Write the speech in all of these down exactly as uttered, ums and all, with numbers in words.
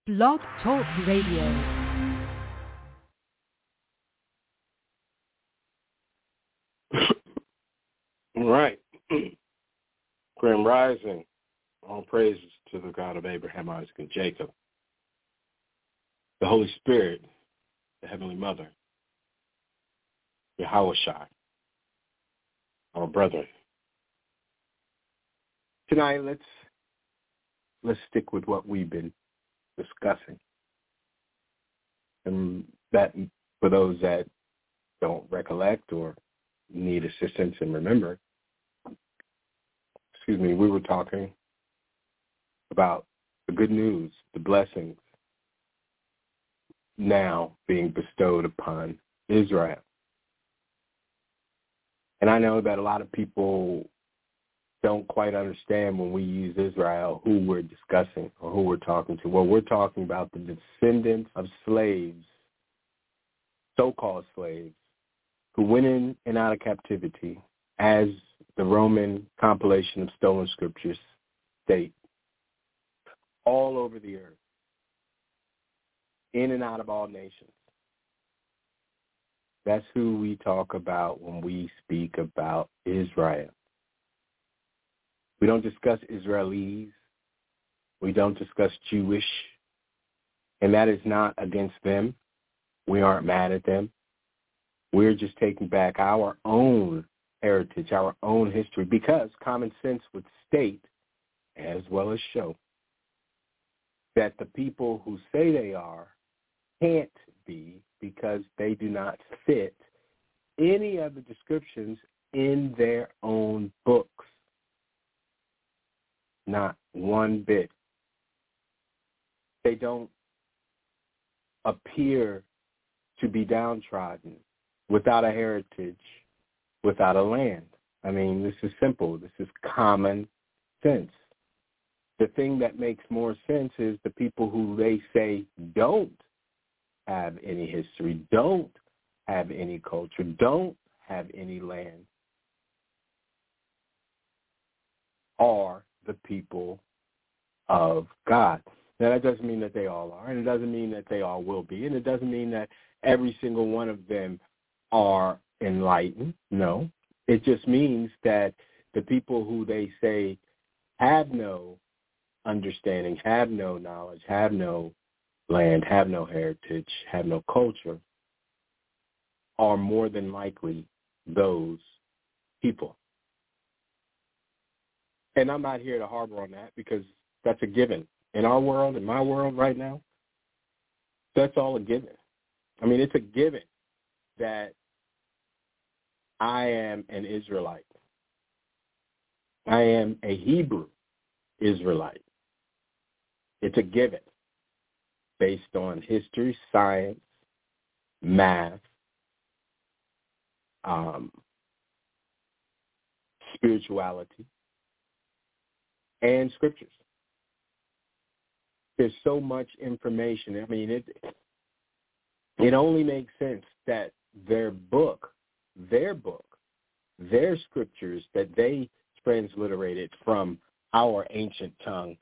Blog Talk Radio. All right. Grand Rising. All praises to the God of Abraham, Isaac, and Jacob. The Holy Spirit, the Heavenly Mother, Yahushua, our brother. Tonight, let's let's stick with what we've been discussing. And that, for those that don't recollect or need assistance and remember, excuse me, we were talking about the good news, the blessings now being bestowed upon Israel. And I know that a lot of people don't quite understand when we use Israel who we're discussing or who we're talking to. Well, we're talking about the descendants of slaves, so-called slaves, who went in and out of captivity, as the Roman compilation of stolen scriptures state, all over the earth, in and out of all nations. That's who we talk about when we speak about Israel. We don't discuss Israelis. We don't discuss Jewish. And that is not against them. We aren't mad at them. We're just taking back our own heritage, our own history, because common sense would state, as well as show, that the people who say they are can't be because they do not fit any of the descriptions in their own books. Not one bit. They don't appear to be downtrodden, without a heritage, without a land. I mean, this is simple. This is common sense. The thing that makes more sense is the people who they say don't have any history, don't have any culture, don't have any land, are the people of God. Now, that doesn't mean that they all are, and it doesn't mean that they all will be, and it doesn't mean that every single one of them are enlightened. No. It just means that the people who they say have no understanding, have no knowledge, have no land, have no heritage, have no culture, are more than likely those people. And I'm not here to harbor on that because that's a given. In our world, in my world right now, that's all a given. I mean, it's a given that I am an Israelite. I am a Hebrew Israelite. It's a given based on history, science, math, um, spirituality, and scriptures. There's so much information. I mean, it it only makes sense that their book, their book, their scriptures that they transliterated from our ancient tongue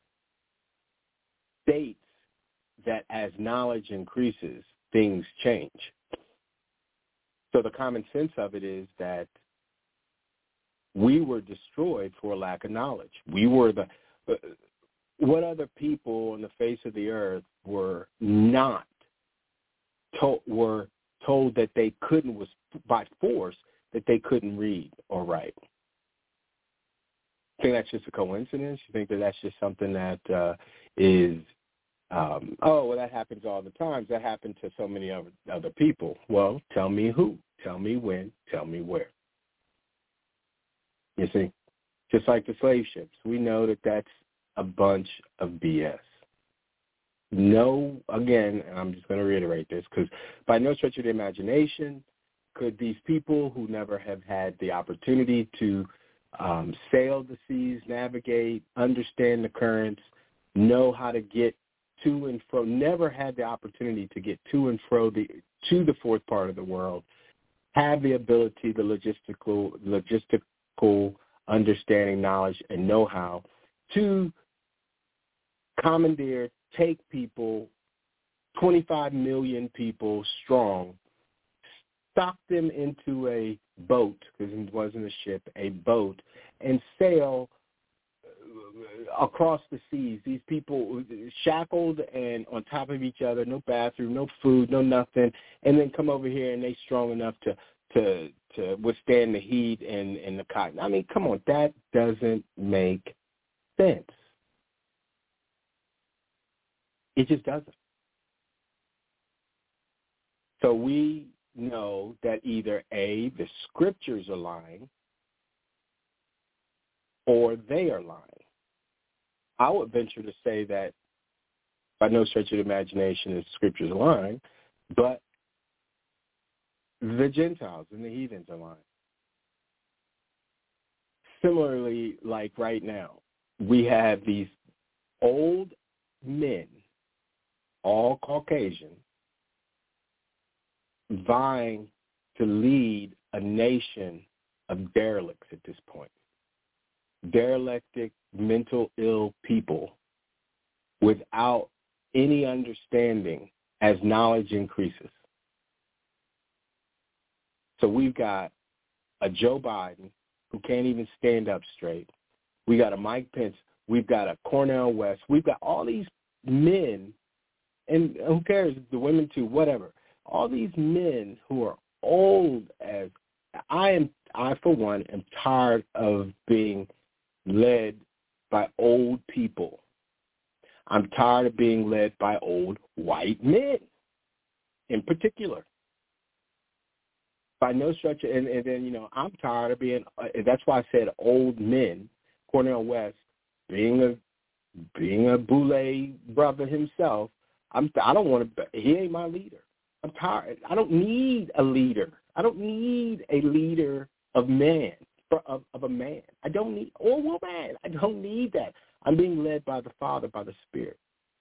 states that as knowledge increases, things change. So the common sense of it is that we were destroyed for lack of knowledge. We were the, uh, what other people on the face of the earth were not told, were told that they couldn't, was by force, that they couldn't read or write? You think that's just a coincidence? You think that that's just something that uh, is, um, oh, well, that happens all the time. That happened to so many other, other people. Well, tell me who. Tell me when. Tell me where. You see? Just like the slave ships. We know that that's a bunch of B S. No, again, and I'm just going to reiterate this, because by no stretch of the imagination could these people who never have had the opportunity to um, sail the seas, navigate, understand the currents, know how to get to and fro, never had the opportunity to get to and fro the, to the fourth part of the world, have the ability, the logistical, logistical understanding, knowledge, and know-how to commandeer, take people, twenty-five million people strong, stock them into a boat, because it wasn't a ship, a boat, and sail across the seas. These people shackled and on top of each other, no bathroom, no food, no nothing, and then come over here and they strong enough to to to withstand the heat and, and the cotton. I mean, come on, that doesn't make sense. It just doesn't. So we know that either A, the scriptures are lying, or they are lying. I would venture to say that by no stretch of the imagination the scriptures are lying, but the Gentiles and the heathens are lying. Similarly, like right now, we have these old men, all Caucasian, vying to lead a nation of derelicts at this point. Derelictic, mental ill people without any understanding as knowledge increases. So we've got a Joe Biden who can't even stand up straight. We got a Mike Pence. We've got a Cornel West. We've got all these men, and who cares, the women too, whatever. All these men who are old as I am. I, for one, am tired of being led by old people. I'm tired of being led by old white men in particular. By no stretch, and, and then, you know, I'm tired of being, uh, that's why I said old men, Cornel West, being a being a Boule brother himself, I'm, I don't want to, he ain't my leader. I'm tired. I don't need a leader. I don't need a leader of man, of, of a man. I don't need, or woman. I don't need that. I'm being led by the Father, by the Spirit.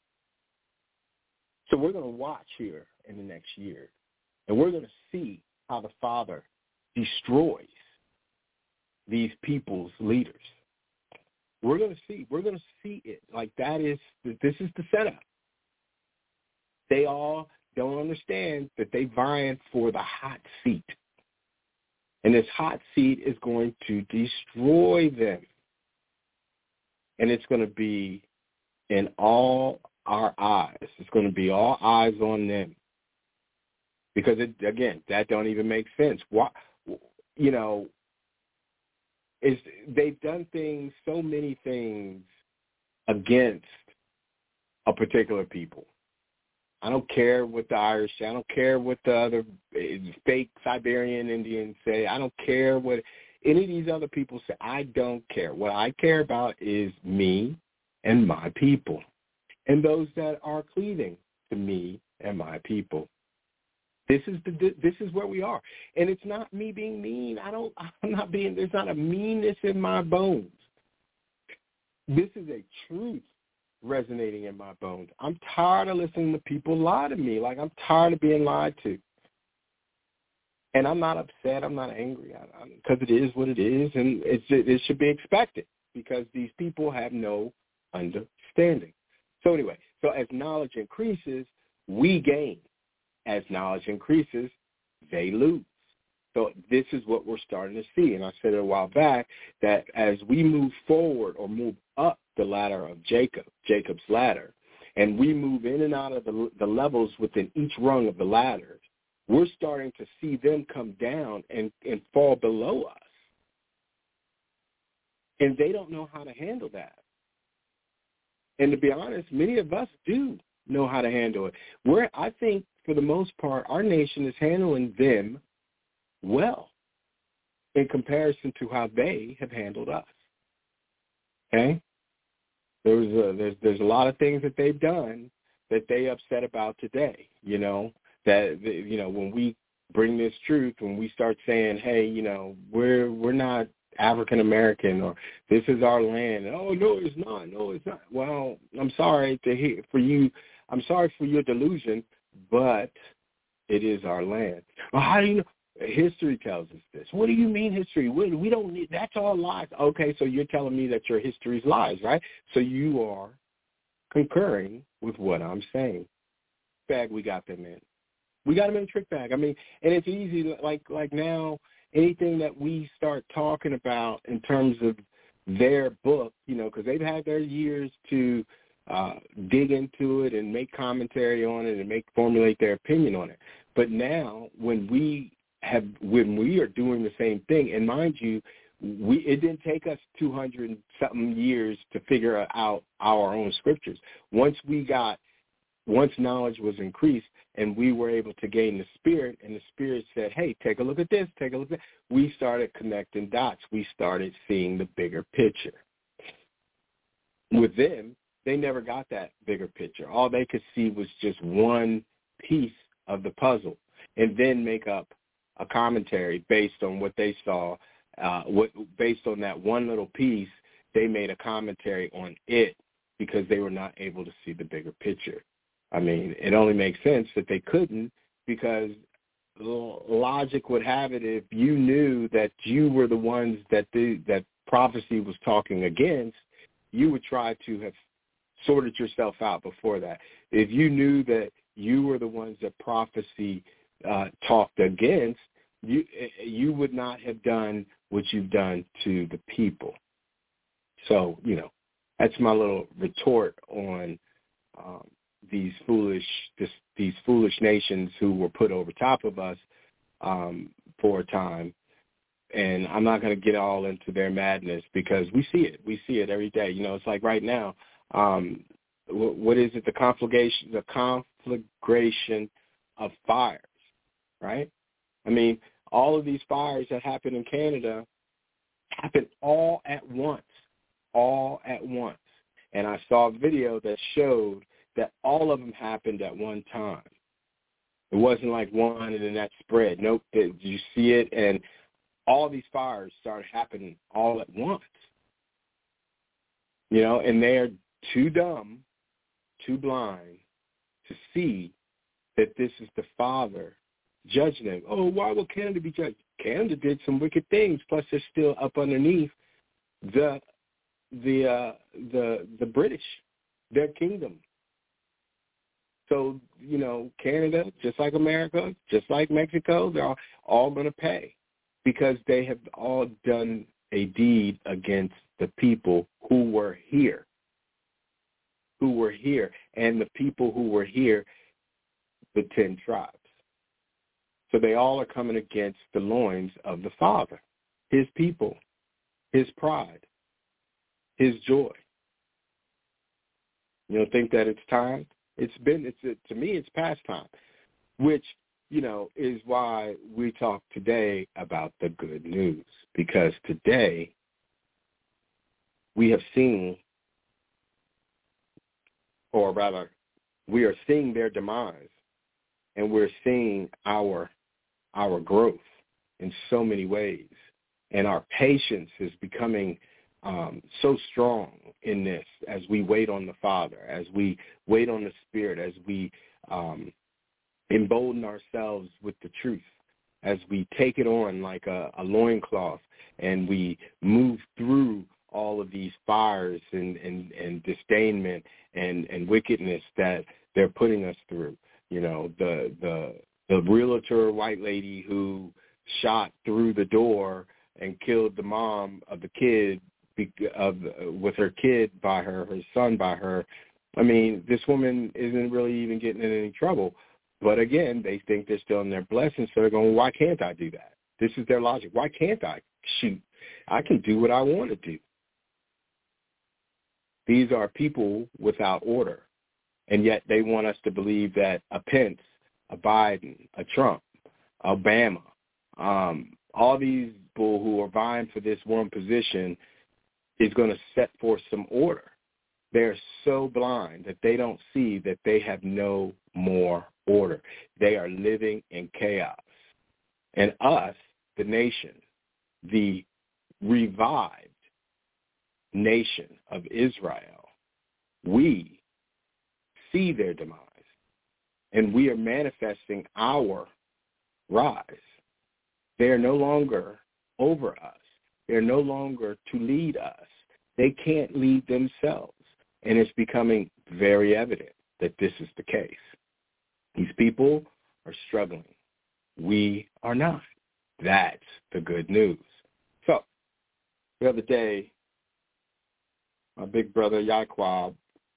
So we're going to watch here in the next year, and we're going to see how the Father destroys these people's leaders. We're going to see. We're going to see it. Like that is, this is the setup. They all don't understand that they vying for the hot seat. And this hot seat is going to destroy them. And it's going to be in all our eyes. It's going to be all eyes on them. Because, it, again, that don't even make sense. Why, you know, is they've done things, so many things against a particular people. I don't care what the Irish say. I don't care what the other fake Siberian Indians say. I don't care what any of these other people say. I don't care. What I care about is me and my people and those that are cleaving to me and my people. This is the this is where we are, and it's not me being mean. I don't. I'm not being. There's not a meanness in my bones. This is a truth resonating in my bones. I'm tired of listening to people lie to me. Like I'm tired of being lied to, and I'm not upset. I'm not angry because it is what it is, and it's it should be expected because these people have no understanding. So anyway, so as knowledge increases, we gain. As knowledge increases, they lose. So this is what we're starting to see. And I said a while back that as we move forward or move up the ladder of Jacob, Jacob's ladder, and we move in and out of the, the levels within each rung of the ladder, we're starting to see them come down and, and fall below us. And they don't know how to handle that. And to be honest, many of us do know how to handle it. We're, I think, for the most part, our nation is handling them well in comparison to how they have handled us. Okay? There's a, there's there's a lot of things that they've done that they upset about today. You know that you know when we bring this truth, when we start saying, hey, you know, we're we're not African American or this is our land. Oh no, it's not. No, it's not. Well, I'm sorry to hear for you. I'm sorry for your delusion. But it is our land. Well, how do you know? History tells us this. What do you mean history? We, we don't need, that's all lies. Okay, so you're telling me that your history is lies, right? So you are concurring with what I'm saying. Bag we got them in. We got them in a trick bag. I mean, and it's easy, like like now, anything that we start talking about in terms of their book, you know, because they've had their years to uh, dig into it and make commentary on it and make formulate their opinion on it. But now, when we have, when we are doing the same thing, and mind you, we it didn't take us two hundred and something years to figure out our own scriptures. Once we got, once knowledge was increased, and we were able to gain the Spirit, and the Spirit said, hey, take a look at this, take a look at that, we started connecting dots. We started seeing the bigger picture. With them, they never got that bigger picture. All they could see was just one piece of the puzzle, and then make up a commentary based on what they saw. Uh, what, based on that one little piece, they made a commentary on it because they were not able to see the bigger picture. I mean, it only makes sense that they couldn't, because logic would have it, if you knew that you were the ones that the, that prophecy was talking against, you would try to have sorted yourself out before that. If you knew that you were the ones that prophecy uh, talked against, you you would not have done what you've done to the people. So, you know, that's my little retort on um, these foolish this, these foolish nations who were put over top of us um, for a time. And I'm not going to get all into their madness, because we see it. We see it every day. You know, it's like right now, um, what is it, the conflagration, the conflagration of fires, right? I mean, all of these fires that happen in Canada happen all at once, all at once. And I saw a video that showed that all of them happened at one time. It wasn't like one and then that spread. Nope, it, you see it, and all these fires started happening all at once. You know, and they're too dumb, too blind to see that this is the Father judging them. Oh, why will Canada be judged? Canada did some wicked things. Plus, they're still up underneath the the uh, the the British, their kingdom. So, you know, Canada, just like America, just like Mexico, they're all, all going to pay, because they have all done a deed against the people who were here, who were here, and the people who were here, the ten tribes. So they all are coming against the loins of the Father, his people, his pride, his joy. You don't think that it's time? It's been, it's it, to me, it's past time, which, you know, is why we talk today about the good news, because today we have seen, or rather, we are seeing their demise, and we're seeing our our growth in so many ways, and our patience is becoming um, so strong in this as we wait on the Father, as we wait on the Spirit, as we um, embolden ourselves with the truth, as we take it on like a, a loincloth, and we move through all of these fires and, and, and disdainment and, and wickedness that they're putting us through. You know, the the the realtor white lady who shot through the door and killed the mom of the kid of with her kid by her, her son by her. I mean, this woman isn't really even getting in any trouble. But again, they think they're still in their blessings, so they're going, why can't I do that? This is their logic. Why can't I shoot? I can do what I want to do. These are people without order, and yet they want us to believe that a Pence, a Biden, a Trump, Obama, um, all these people who are vying for this one position is going to set forth some order. They're so blind that they don't see that they have no more order. They are living in chaos. And us, the nation, the revived nation of Israel, we see their demise, and we are manifesting our rise. They are no longer over us. They're no longer to lead us. They can't lead themselves. And it's becoming very evident that this is the case. These people are struggling. We are not. That's the good news. So, the other day, my big brother Yaquab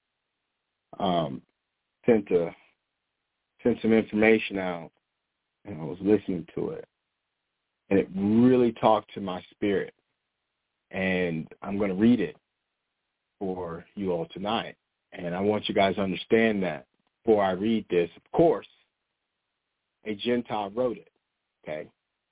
um, sent a sent some information out, and I was listening to it, and it really talked to my spirit. And I'm going to read it for you all tonight. And I want you guys to understand that before I read this, of course, a Gentile wrote it, okay?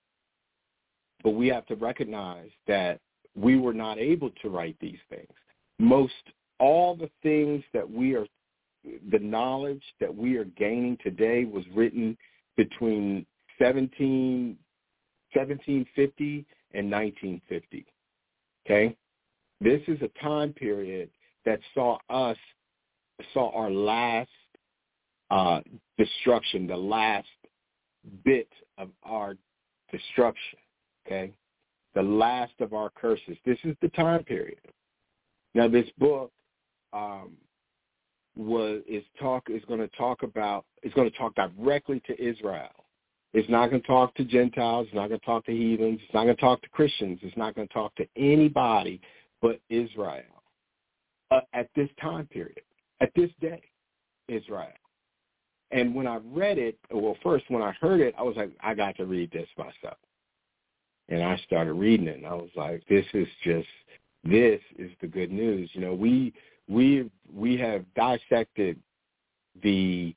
But we have to recognize that we were not able to write these things. Most all the things that we are, the knowledge that we are gaining today was written between seventeen, seventeen fifty and nineteen fifty, okay? This is a time period that saw us, saw our last uh, destruction, the last bit of our destruction, okay? The last of our curses. This is the time period. Now, this book um, was is talk is going to talk about. It's going to talk directly to Israel. It's not going to talk to Gentiles. It's not going to talk to heathens. It's not going to talk to Christians. It's not going to talk to anybody but Israel uh, at this time period, at this day, Israel. And when I read it, well, first when I heard it, I was like, I got to read this myself. And I started reading it, and I was like, this is just, this is the good news. You know, we we we have dissected the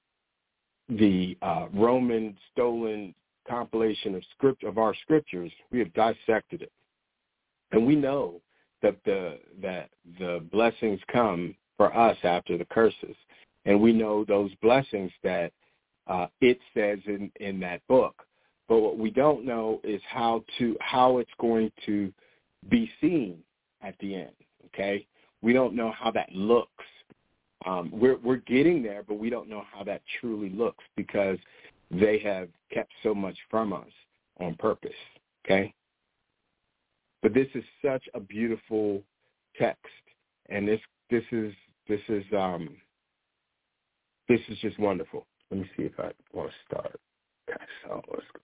the uh, Roman stolen compilation of script of our scriptures. We have dissected it, and we know that the that the blessings come for us after the curses, and we know those blessings that uh, it says in, in that book. But what we don't know is how to how it's going to be seen at the end. Okay, we don't know how that looks. Um, we're we're getting there, but we don't know how that truly looks because they have kept so much from us on purpose. Okay, but this is such a beautiful text, and this this is this is um, this is just wonderful. Let me see if I want to start. Okay, so let's go.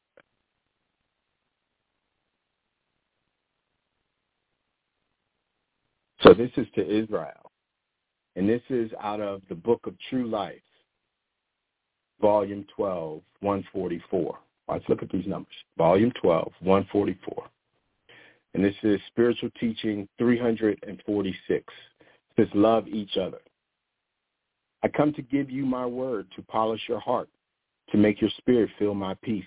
So this is to Israel, and this is out of the Book of True Life, Volume twelve, one forty-four. Let's look at these numbers. Volume twelve, one forty-four. And this is Spiritual Teaching three hundred forty-six. It says, love each other. I come to give you my word to polish your heart, to make your spirit feel my peace.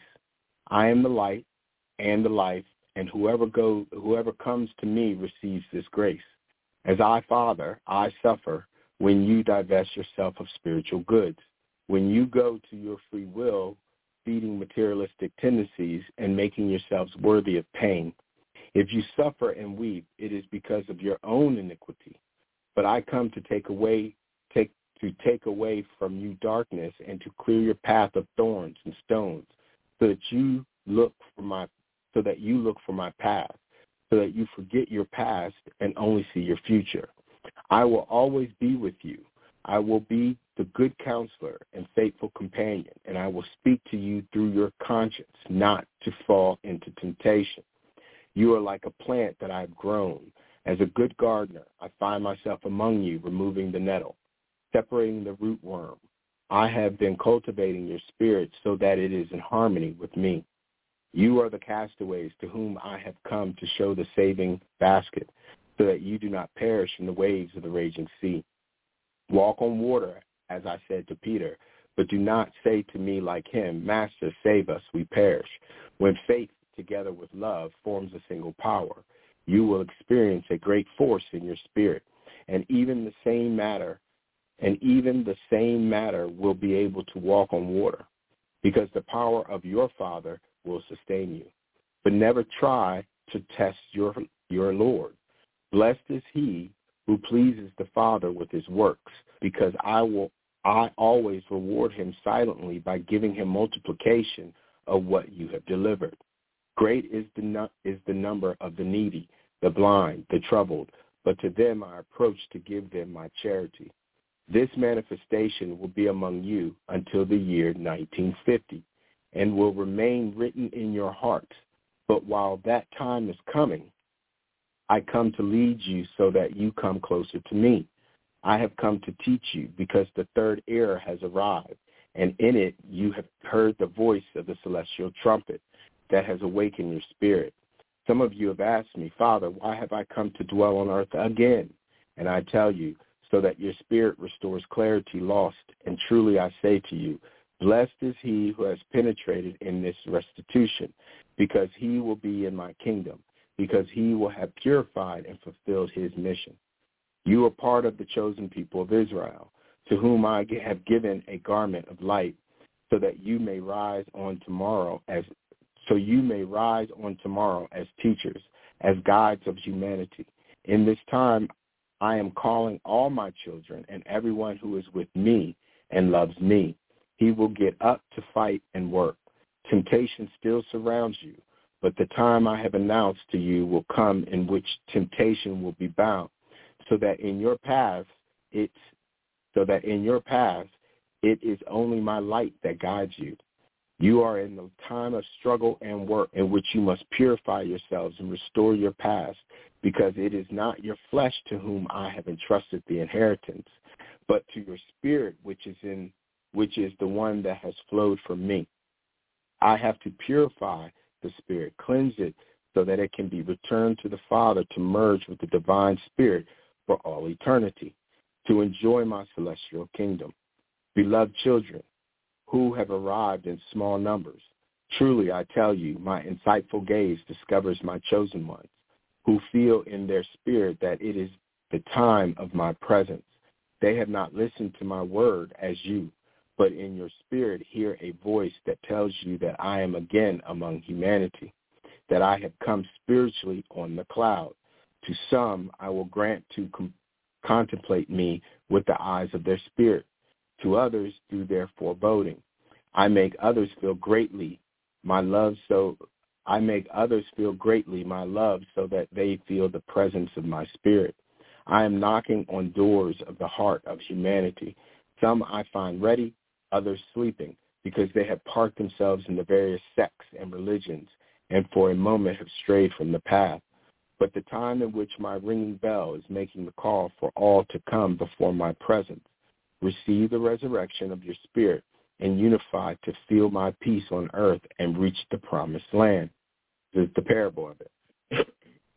I am the light and the life, and whoever go, whoever comes to me receives this grace. As I, Father, I suffer when you divest yourself of spiritual goods, when you go to your free will, feeding materialistic tendencies and making yourselves worthy of pain. If you suffer and weep, it is because of your own iniquity. But I come to take away, take to take away from you darkness and to clear your path of thorns and stones, so that you look for my, so that you look for my path. So that you forget your past and only see your future. I will always be with you. I will be the good counselor and faithful companion, and I will speak to you through your conscience, not to fall into temptation. You are like a plant that I have grown. As a good gardener, I find myself among you, removing the nettle, separating the rootworm. I have been cultivating your spirit so that it is in harmony with me. You are the castaways to whom I have come to show the saving basket, so that you do not perish in the waves of the raging sea. Walk on water, as I said to Peter, but do not say to me like him, Master, save us, we perish. When faith together with love forms a single power, you will experience a great force in your spirit, and even the same matter, and even the same matter will be able to walk on water, because the power of your Father will sustain you. But never try to test your your Lord. Blessed is he who pleases the Father with his works, because I will I always reward him silently by giving him multiplication of what you have delivered. Great is the is the number of the needy, the blind, the troubled, but to them I approach to give them my charity. This manifestation will be among you until the year nineteen fifty and will remain written in your hearts. But while that time is coming, I come to lead you so that you come closer to me. I have come to teach you because the third era has arrived, and in it you have heard the voice of the celestial trumpet that has awakened your spirit. Some of you have asked me, Father, why have I come to dwell on earth again? And I tell you, so that your spirit restores clarity lost. And truly I say to you, blessed is he who has penetrated in this restitution, because he will be in my kingdom, because he will have purified and fulfilled his mission. You are part of the chosen people of Israel, to whom I have given a garment of light, so that you may rise on tomorrow as so you may rise on tomorrow as teachers, as guides of humanity. In this time I am calling all my children and everyone who is with me and loves me. He will get up to fight and work. Temptation still surrounds you, but the time I have announced to you will come in which temptation will be bound, so that in your path it's so that in your path it is only my light that guides you. You are in the time of struggle and work in which you must purify yourselves and restore your past, because it is not your flesh to whom I have entrusted the inheritance, but to your spirit, which is in which is the one that has flowed from me. I have to purify the spirit, cleanse it, so that it can be returned to the Father to merge with the divine spirit for all eternity, to enjoy my celestial kingdom. Beloved children, who have arrived in small numbers, truly I tell you, my insightful gaze discovers my chosen ones, who feel in their spirit that it is the time of my presence. They have not listened to my word as you, but in your spirit hear a voice that tells you that I am again among humanity, that I have come spiritually on the cloud. To some I will grant to com- contemplate me with the eyes of their spirit, to others through their foreboding. I make others feel greatly my love so I make others feel greatly my love so that they feel the presence of my spirit. I am knocking on doors of the heart of humanity. Some I find ready, others sleeping, because they have parked themselves in the various sects and religions and for a moment have strayed from the path. But the time in which my ringing bell is making the call for all to come before my presence. Receive the resurrection of your spirit and unify to feel my peace on earth and reach the promised land. This is the parable of it.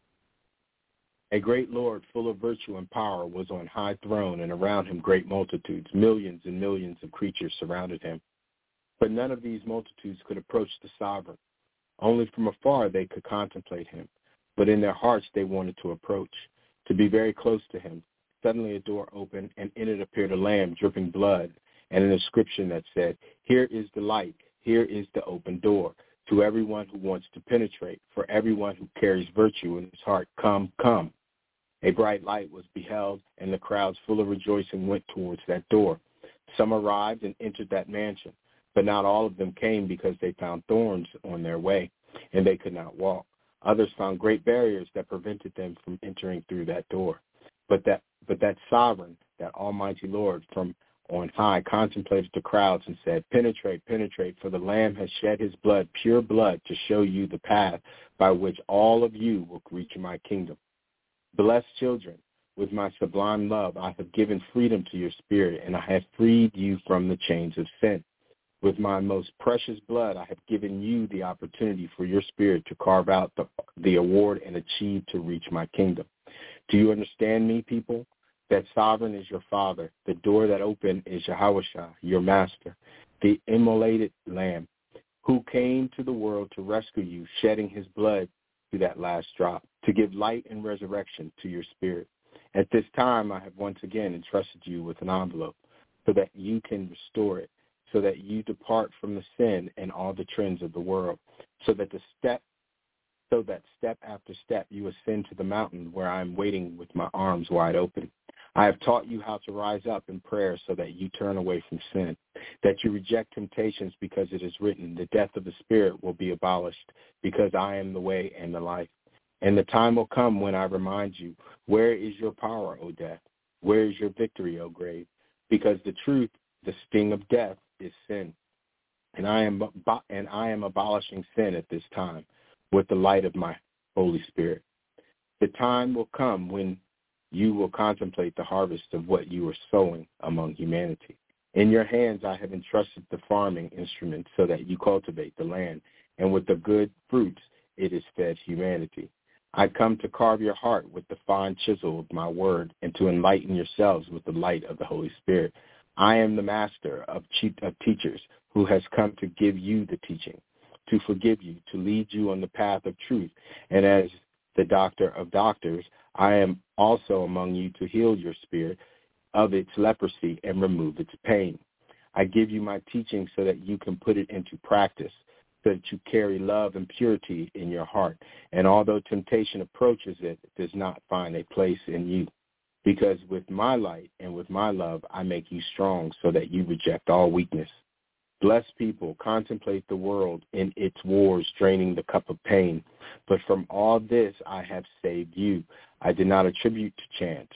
A great Lord full of virtue and power was on high throne, and around him great multitudes, millions and millions of creatures surrounded him. But none of these multitudes could approach the sovereign. Only from afar they could contemplate him. But in their hearts they wanted to approach, to be very close to him. Suddenly a door opened, and in it appeared a lamb dripping blood, and an inscription that said, "Here is the light, here is the open door, to everyone who wants to penetrate, for everyone who carries virtue in his heart, come, come." A bright light was beheld, and the crowds full of rejoicing went towards that door. Some arrived and entered that mansion, but not all of them came because they found thorns on their way, and they could not walk. Others found great barriers that prevented them from entering through that door. But that but that sovereign, that almighty Lord from on high contemplated the crowds and said, "Penetrate, penetrate, for the Lamb has shed his blood, pure blood, to show you the path by which all of you will reach my kingdom. Blessed children, with my sublime love I have given freedom to your spirit, and I have freed you from the chains of sin. With my most precious blood I have given you the opportunity for your spirit to carve out the, the award and achieve to reach my kingdom. Do you understand me, people? That sovereign is your Father. The door that opened is Yahushua, your master, the immolated Lamb, who came to the world to rescue you, shedding his blood to that last drop, to give light and resurrection to your spirit. At this time I have once again entrusted you with an envelope so that you can restore it, so that you depart from the sin and all the trends of the world, so that the step so that step after step you ascend to the mountain where I am waiting with my arms wide open. I have taught you how to rise up in prayer so that you turn away from sin, that you reject temptations because it is written, the death of the spirit will be abolished, because I am the way and the life. And the time will come when I remind you, where is your power, O death? Where is your victory, O grave? because the truth, the sting of death, is sin. And I am and I am abolishing sin at this time with the light of my Holy Spirit. The time will come when you will contemplate the harvest of what you are sowing among humanity. In your hands I have entrusted the farming instrument so that you cultivate the land, and with the good fruits it is fed humanity. I come to carve your heart with the fine chisel of my word and to enlighten yourselves with the light of the Holy Spirit. I am the master of, chief, of teachers who has come to give you the teaching, to forgive you, to lead you on the path of truth. And as the doctor of doctors, I am also among you to heal your spirit of its leprosy and remove its pain. I give you my teaching so that you can put it into practice, so that you carry love and purity in your heart. And although temptation approaches it, it does not find a place in you. Because with my light and with my love, I make you strong so that you reject all weakness. Blessed people, contemplate the world in its wars, draining the cup of pain. But from all this I have saved you. I did not attribute to chance.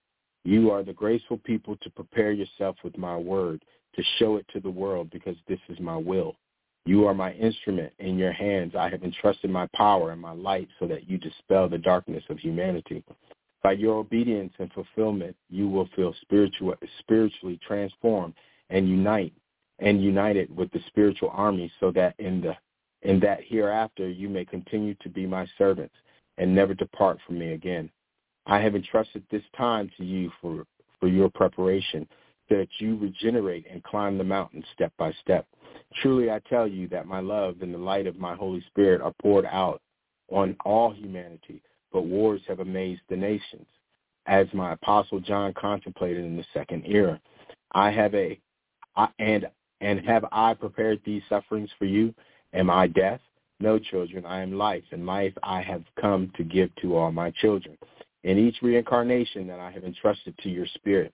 You are the graceful people to prepare yourself with my word, to show it to the world, because this is my will. You are my instrument. In your hands I have entrusted my power and my light so that you dispel the darkness of humanity. By your obedience and fulfillment, you will feel spiritual, spiritually transformed and unite and united with the spiritual army, so that in the in that hereafter you may continue to be my servants and never depart from me again. I have entrusted this time to you for, for your preparation, so that you regenerate and climb the mountain step by step. Truly I tell you that my love and the light of my Holy Spirit are poured out on all humanity, but wars have amazed the nations. As my apostle John contemplated in the second era, I have a, I, and and have I prepared these sufferings for you? Am I death? No, children, I am life, and life I have come to give to all my children. In each reincarnation that I have entrusted to your spirit,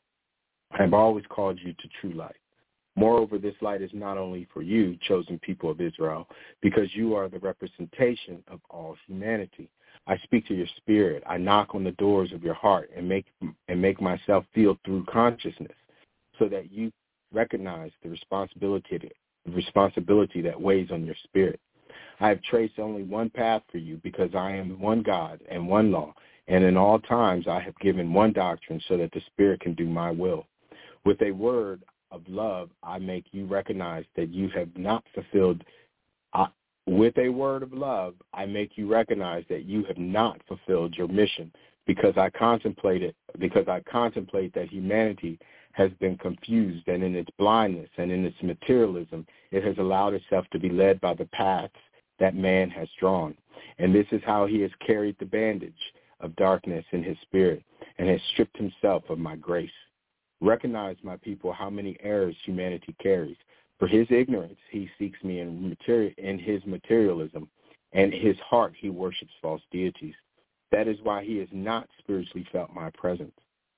I have always called you to true light. Moreover, this light is not only for you, chosen people of Israel, because you are the representation of all humanity. I speak to your spirit. I knock on the doors of your heart and make and make myself feel through consciousness, so that you recognize the responsibility, the responsibility that weighs on your spirit. I have traced only one path for you, because I am one God and one law, and in all times I have given one doctrine so that the spirit can do my will. With a word of love, I make you recognize that you have not fulfilled uh, With a word of love, I make you recognize that you have not fulfilled your mission, because I contemplated, because I contemplate that humanity has been confused, and in its blindness and in its materialism, it has allowed itself to be led by the paths that man has drawn. And this is how he has carried the bandage of darkness in his spirit and has stripped himself of my grace. Recognize, my people, how many errors humanity carries. For his ignorance, he seeks me in, material, in his materialism, and his heart he worships false deities. That is why he has not spiritually felt my presence.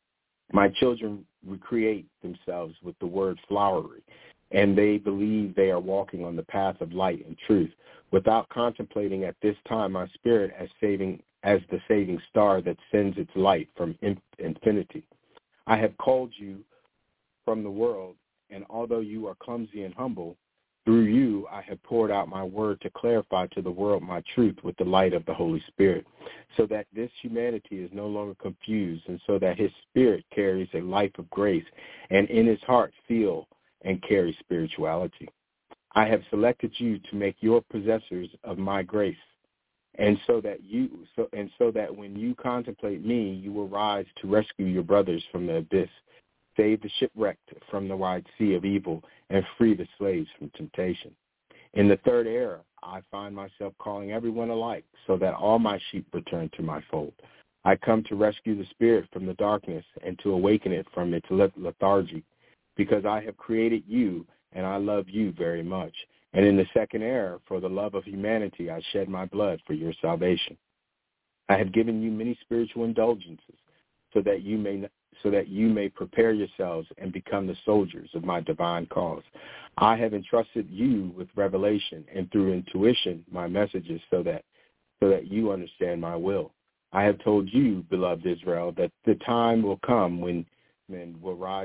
My children recreate themselves with the word flowery, and they believe they are walking on the path of light and truth, without contemplating at this time my spirit as saving as the saving star that sends its light from infinity. I have called you from the world, and although you are clumsy and humble, through you I have poured out my word to clarify to the world my truth with the light of the Holy Spirit, so that this humanity is no longer confused, and so that his spirit carries a life of grace, and in his heart feel and carry spirituality. I have selected you to make your possessors of my grace, and so that you so and so that when you contemplate me, you will rise to rescue your brothers from the abyss, save the shipwrecked from the wide sea of evil, and free the slaves from temptation. In the third era, I find myself calling everyone alike, so that all my sheep return to my fold. I come to rescue the spirit from the darkness and to awaken it from its lethargy, because I have created you, and I love you very much. And in the second era, for the love of humanity, I shed my blood for your salvation. I have given you many spiritual indulgences, so that you may so that you may prepare yourselves and become the soldiers of my divine cause. I have entrusted you with revelation and through intuition my messages, so that so that you understand my will. I have told you, beloved Israel, that the time will come when men will rise up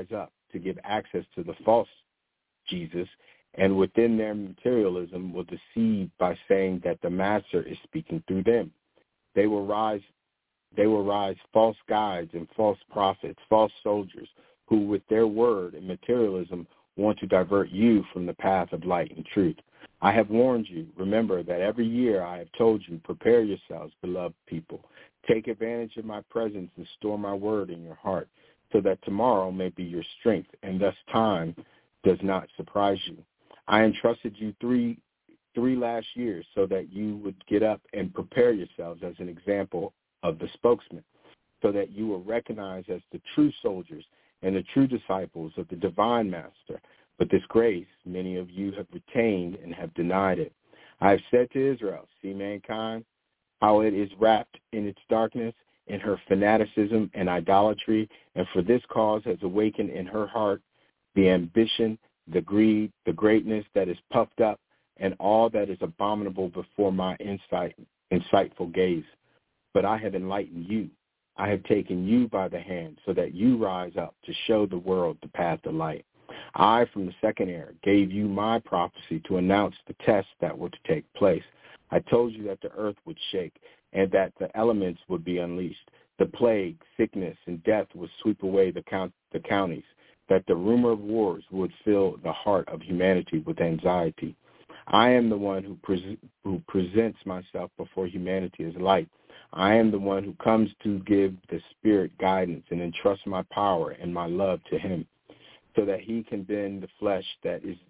to give access to the false Jesus, and within their materialism will deceive by saying that the master is speaking through them. They will rise they will rise false guides and false prophets, false soldiers, who with their word and materialism want to divert you from the path of light and truth. I have warned you. Remember that every year I have told you, prepare yourselves, beloved people. Take advantage of my presence and store my word in your heart, so that tomorrow may be your strength, and thus time does not surprise you. I entrusted you three three last years so that you would get up and prepare yourselves as an example of the spokesman, so that you were recognized as the true soldiers and the true disciples of the divine master. But this grace many of you have retained and have denied it. I have said to Israel, see mankind, how it is wrapped in its darkness, in her fanaticism and idolatry, and for this cause has awakened in her heart the ambition, the greed, the greatness that is puffed up, and all that is abominable before my insight, insightful gaze. But I have enlightened you. I have taken you by the hand so that you rise up to show the world the path of light. I, from the second air, gave you my prophecy to announce the tests that were to take place. I told you that the earth would shake and that the elements would be unleashed. The plague, sickness, and death would sweep away the, count- the counties, that the rumor of wars would fill the heart of humanity with anxiety. I am the one who, pre- who presents myself before humanity as light. I am the one who comes to give the Spirit guidance and entrust my power and my love to him, so that he can bend the flesh that is,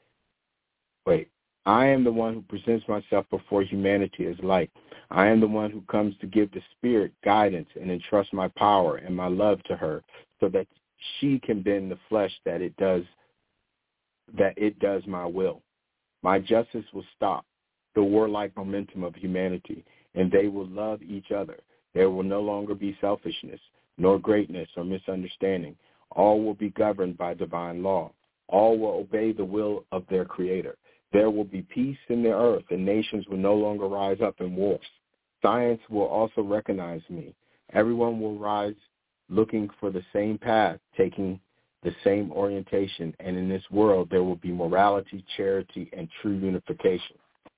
wait, I am the one who presents myself before humanity as light. I am the one who comes to give the Spirit guidance and entrust my power and my love to her, so that she can bend the flesh that it does, that it does my will. My justice will stop the warlike momentum of humanity, and they will love each other. There will no longer be selfishness, nor greatness or misunderstanding. All will be governed by divine law. All will obey the will of their Creator. There will be peace in the earth, and nations will no longer rise up in wars. Science will also recognize me. Everyone will rise looking for the same path, taking the same orientation, and in this world there will be morality, charity, and true unification.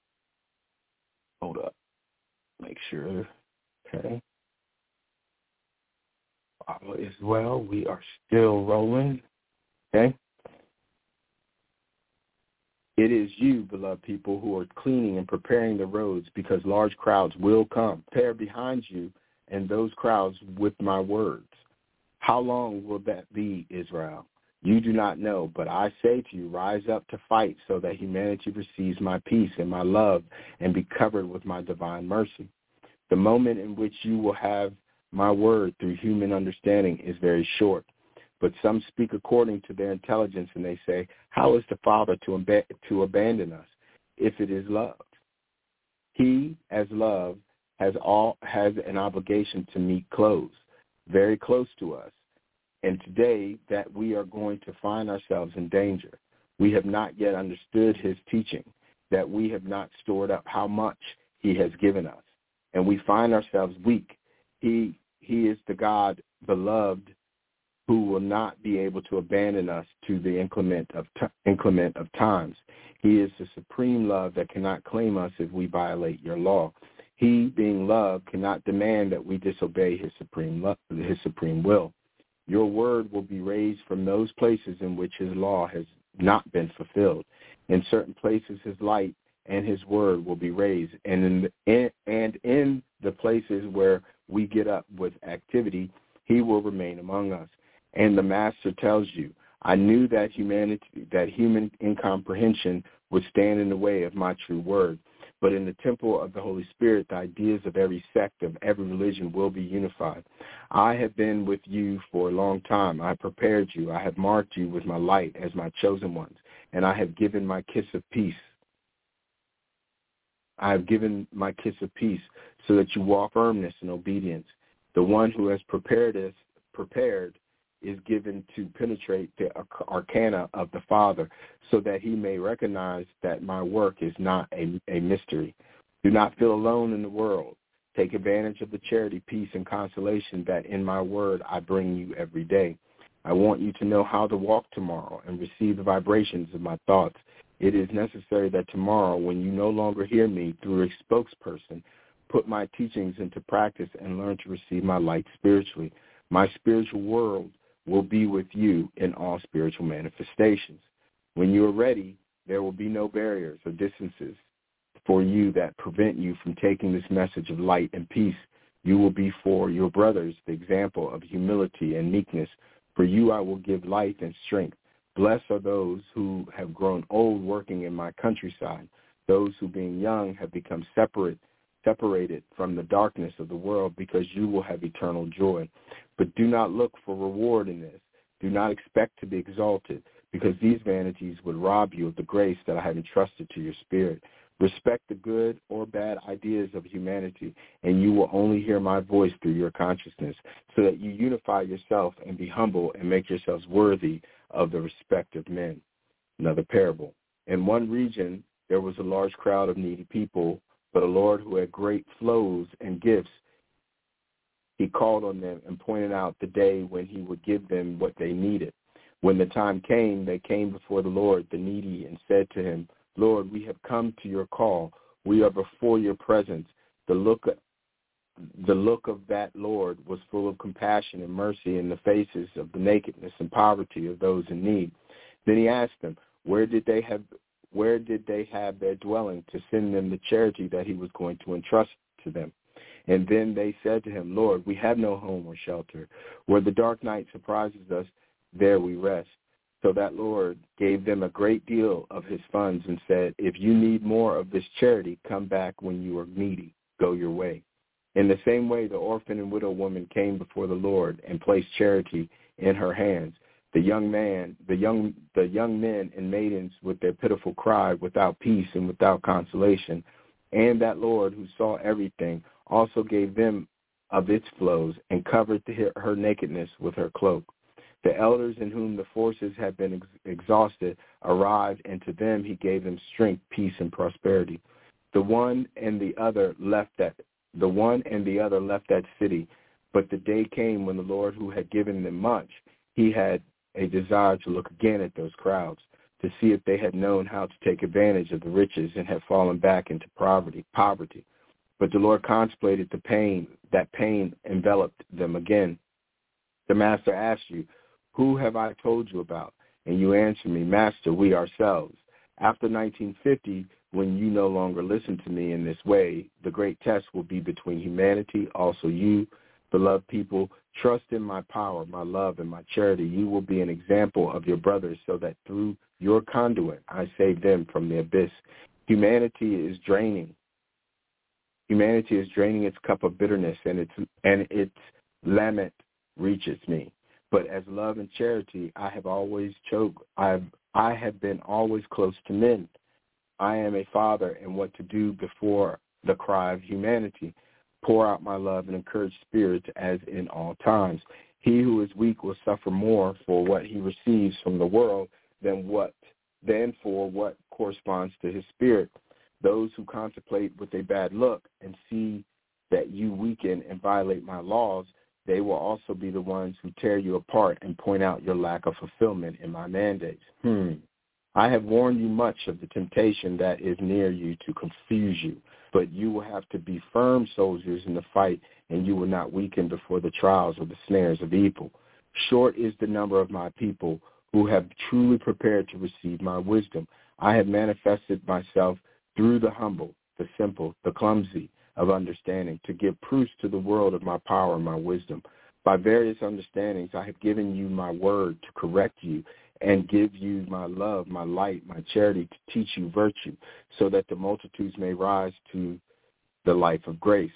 Hold up. Make sure. Okay. All is well. We are still rolling. Okay. It is you, beloved people, who are cleaning and preparing the roads, because large crowds will come. Prepare behind you and those crowds with my words. How long will that be, Israel? You do not know, but I say to you, rise up to fight so that humanity receives my peace and my love and be covered with my divine mercy. The moment in which you will have my word through human understanding is very short. But some speak according to their intelligence, and they say, how is the Father to, ab- to abandon us if it is love? He, as love, has all has an obligation to meet close, very close to us. And today that we are going to find ourselves in danger. We have not yet understood his teaching, that we have not stored up how much he has given us. And we find ourselves weak. He he is the God beloved who will not be able to abandon us to the inclement of t- inclement of times. He is the supreme love that cannot claim us if we violate your law. He, being love, cannot demand that we disobey his supreme love, his supreme will. Your word will be raised from those places in which his law has not been fulfilled. In certain places his light and his word will be raised, and in the, in, and in the places where we get up with activity, he will remain among us. And the Master tells you, I knew that humanity, that human incomprehension would stand in the way of my true word. But in the temple of the Holy Spirit, the ideas of every sect, of every religion will be unified. I have been with you for a long time. I have prepared you. I have marked you with my light as my chosen ones, and I have given my kiss of peace. I have given my kiss of peace so that you walk firmness and obedience. The one who has prepared us, prepared is given to penetrate the arcana of the Father, so that he may recognize that my work is not a, a mystery. Do not feel alone in the world. Take advantage of the charity, peace, and consolation that in my word I bring you every day. I want you to know how to walk tomorrow and receive the vibrations of my thoughts. It is necessary that tomorrow, when you no longer hear me through a spokesperson, put my teachings into practice and learn to receive my light spiritually. My spiritual world will be with you in all spiritual manifestations. When you are ready, there will be no barriers or distances for you that prevent you from taking this message of light and peace. You will be for your brothers the example of humility and meekness. For you I will give life and strength. Blessed are those who have grown old working in my countryside, those who being young have become separate, separated from the darkness of the world, because you will have eternal joy. But do not look for reward in this. Do not expect to be exalted, because these vanities would rob you of the grace that I have entrusted to your spirit. Respect the good or bad ideas of humanity, and you will only hear my voice through your consciousness, so that you unify yourself and be humble and make yourselves worthy of the respect of men. Another parable. In one region, there was a large crowd of needy people, but a Lord who had great flows and gifts, he called on them and pointed out the day when he would give them what they needed. When the time came, they came before the Lord, the needy, and said to him, Lord, we have come to your call. We are before your presence. The look, the look of that Lord was full of compassion and mercy in the faces of the nakedness and poverty of those in need. Then he asked them, where did they have, where did they have their dwelling to send them the charity that he was going to entrust to them? And then they said to him, Lord, we have no home or shelter. Where the dark night surprises us, there we rest. So that Lord gave them a great deal of his funds and said, if you need more of this charity, come back when you are needy. Go your way. In the same way, the orphan and widow woman came before the Lord and placed charity in her hands. The young man, the young, the young men and maidens with their pitiful cry, without peace and without consolation, and that Lord who saw everything also gave them of its flows and covered the, her nakedness with her cloak. The elders in whom the forces had been ex- exhausted arrived, and to them he gave them strength, peace, and prosperity. The one and the other left that the one and the other left that city, but the day came when the Lord, who had given them much, he had a desire to look again at those crowds, to see if they had known how to take advantage of the riches and had fallen back into poverty. Poverty, but the Lord contemplated the pain. That pain enveloped them again. The master asked you, who have I told you about? And you answer me, Master, we ourselves. After nineteen fifty, when you no longer listen to me in this way, the great test will be between humanity, also you, beloved people. Trust in my power, my love, and my charity. You will be an example of your brothers, so that through your conduit I save them from the abyss. Humanity is draining. Humanity is draining its cup of bitterness, and its and its lament reaches me. But as love and charity, I have always choked. I have, I have been always close to men. I am a father, and what to do before the cry of humanity. Pour out my love and encourage spirits as in all times. He who is weak will suffer more for what he receives from the world than what than for what corresponds to his spirit. Those who contemplate with a bad look and see that you weaken and violate my laws, they will also be the ones who tear you apart and point out your lack of fulfillment in my mandates. Hmm. I have warned you much of the temptation that is near you to confuse you, but you will have to be firm soldiers in the fight, and you will not weaken before the trials or the snares of evil. Short is the number of my people who have truly prepared to receive my wisdom. I have manifested myself through the humble, the simple, the clumsy of understanding, to give proofs to the world of my power and my wisdom. By various understandings, I have given you my word to correct you and give you my love, my light, my charity to teach you virtue, so that the multitudes may rise to the life of grace.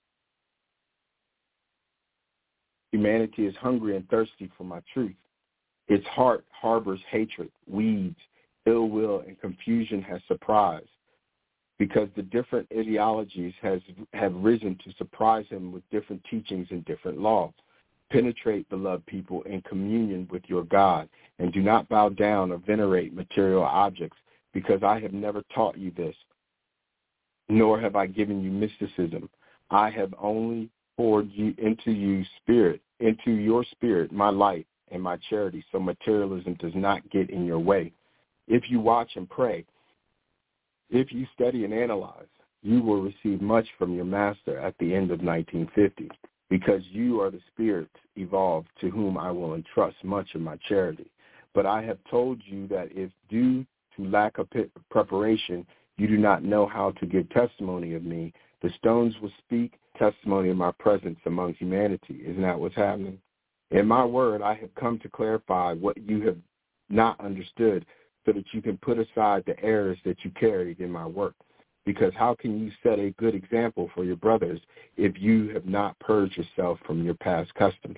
Humanity is hungry and thirsty for my truth. Its heart harbors hatred, weeds, ill will, and confusion has surprised, because the different ideologies has have risen to surprise him with different teachings and different laws. Penetrate, beloved people, in communion with your God, and do not bow down or venerate material objects, because I have never taught you this, nor have I given you mysticism. I have only poured you into you spirit, into your spirit, my light, and my charity so materialism does not get in your way. If you watch and pray, if you study and analyze, you will receive much from your master at the end of nineteen fifty, because you are the spirits evolved to whom I will entrust much of my charity. But I have told you that if due to lack of preparation, you do not know how to give testimony of me, the stones will speak testimony of my presence among humanity. Isn't that what's happening? In my word, I have come to clarify what you have not understood so that you can put aside the errors that you carried in my work. Because how can you set a good example for your brothers if you have not purged yourself from your past customs?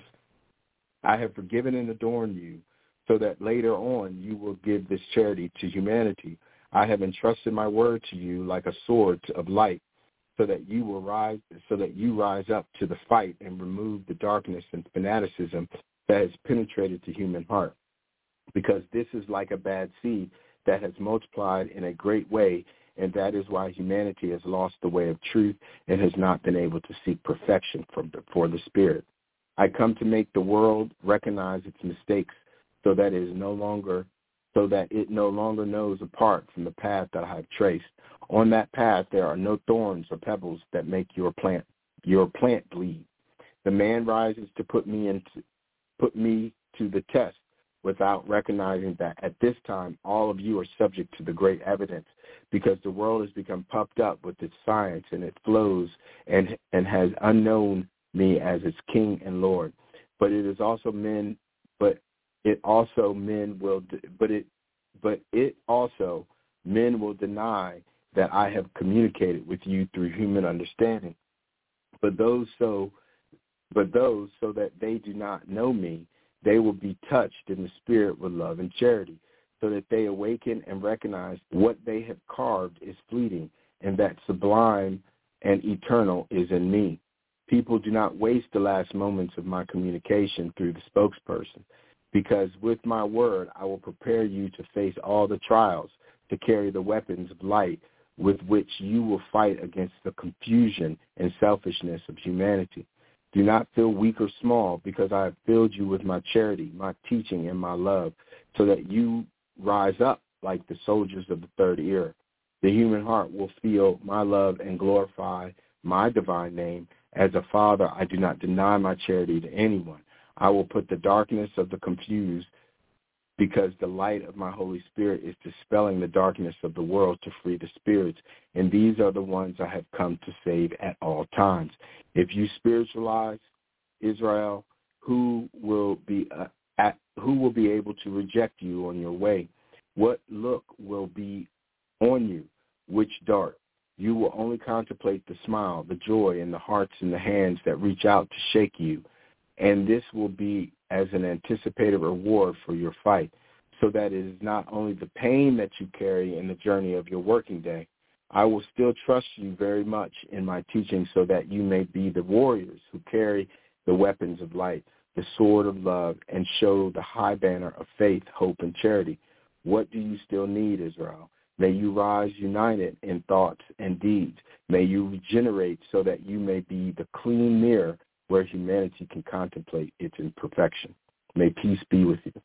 I have forgiven and adorned you so that later on you will give this charity to humanity. I have entrusted my word to you like a sword of light, so that you will rise, so that you rise up to the fight and remove the darkness and fanaticism that has penetrated the human heart. Because this is like a bad seed that has multiplied in a great way, and that is why humanity has lost the way of truth and has not been able to seek perfection from the, for the Spirit. I come to make the world recognize its mistakes, so that it is no longer, so that it no longer knows apart from the path that I have traced. On that path, there are no thorns or pebbles that make your plant, your plant bleed. The man rises to put me into, put me to the test, without recognizing that at this time all of you are subject to the great evidence, because the world has become puffed up with its science, and it flows and and has unknown me as its King and Lord. But it is also men, but it also men will, but it, but it also men will deny that I have communicated with you through human understanding. But those so, but those so that they do not know me, they will be touched in the spirit with love and charity, so that they awaken and recognize what they have carved is fleeting, and that sublime and eternal is in me. People do not waste the last moments of my communication through the spokesperson, because with my word I will prepare you to face all the trials, to carry the weapons of light with which you will fight against the confusion and selfishness of humanity. Do not feel weak or small, because I have filled you with my charity, my teaching, and my love, so that you rise up like the soldiers of the third era. The human heart will feel my love and glorify my divine name. As a father, I do not deny my charity to anyone. I will put the darkness of the confused, because the light of my Holy Spirit is dispelling the darkness of the world to free the spirits, and these are the ones I have come to save at all times. If you spiritualize Israel, who will be uh, at, who will be able to reject you on your way? What look will be on you? Which dart? You will only contemplate the smile, the joy, and the hearts and the hands that reach out to shake you, and this will be as an anticipated reward for your fight, so that it is not only the pain that you carry in the journey of your working day. I will still trust you very much in my teaching, so that you may be the warriors who carry the weapons of light, the sword of love, and show the high banner of faith, hope, and charity. What do you still need, Israel? May you rise united in thoughts and deeds. May you regenerate so that you may be the clean mirror where humanity can contemplate its imperfection. May peace be with you.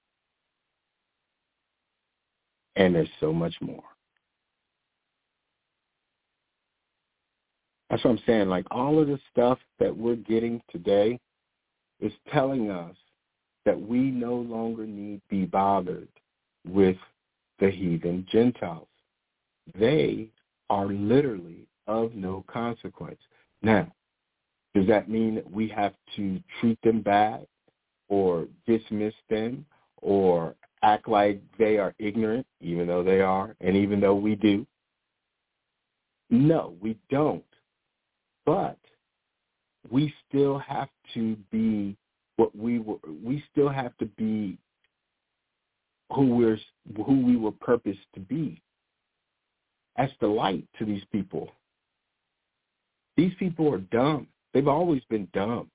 And there's so much more. That's what I'm saying. Like, all of the stuff that we're getting today is telling us that we no longer need to be bothered with the heathen Gentiles. They are literally of no consequence. Now, does that mean that we have to treat them bad or dismiss them or act like they are ignorant, even though they are, and even though we do? No, we don't. But we still have to be what we were. We still have to be who we're who we were purposed to be. As the light to these people. These people are dumb. They've always been dumb.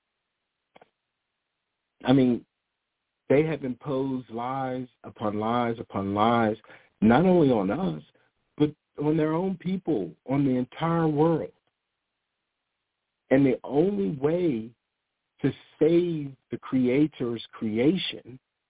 I mean, they have imposed lies upon lies upon lies, not only on us, but on their own people, on the entire world. And the only way to save the Creator's creation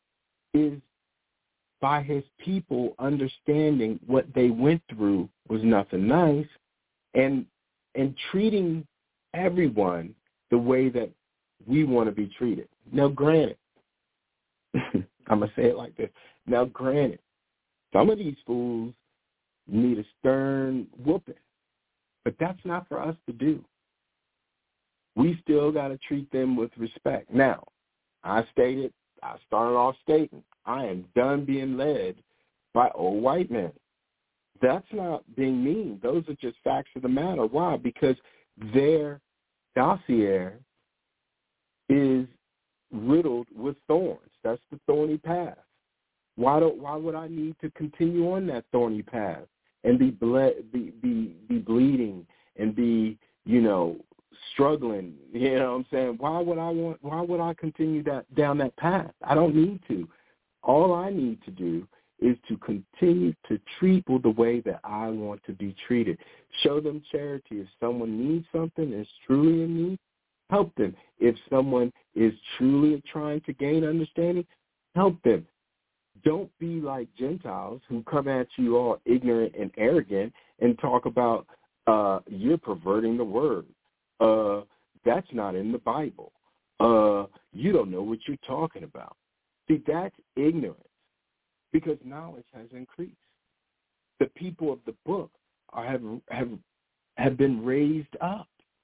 is by his people understanding what they went through was nothing nice, and and treating everyone the way that we want to be treated. Now, granted, I'm going to say it like this. Now, granted, some of these fools need a stern whooping, but that's not for us to do. We still got to treat them with respect. Now, I stated, I started off stating, I am done being led by old white men. That's not being mean. Those are just facts of the matter. Why? Because their dossier is riddled with thorns. That's the thorny path. Why don't? Why would I need to continue on that thorny path and be ble- be, be be bleeding and be, you know, struggling? You know what I'm saying? Why would I want? Why would I continue that down that path? I don't need to. All I need to do is to continue to treat people the way that I want to be treated. Show them charity. If someone needs something, is truly in need, help them. If someone is truly trying to gain understanding, help them. Don't be like Gentiles who come at you all ignorant and arrogant and talk about uh, you're perverting the word. Uh, that's not in the Bible. Uh, you don't know what you're talking about. See, that's ignorance, because knowledge has increased. The people of the book are, have have have been raised up.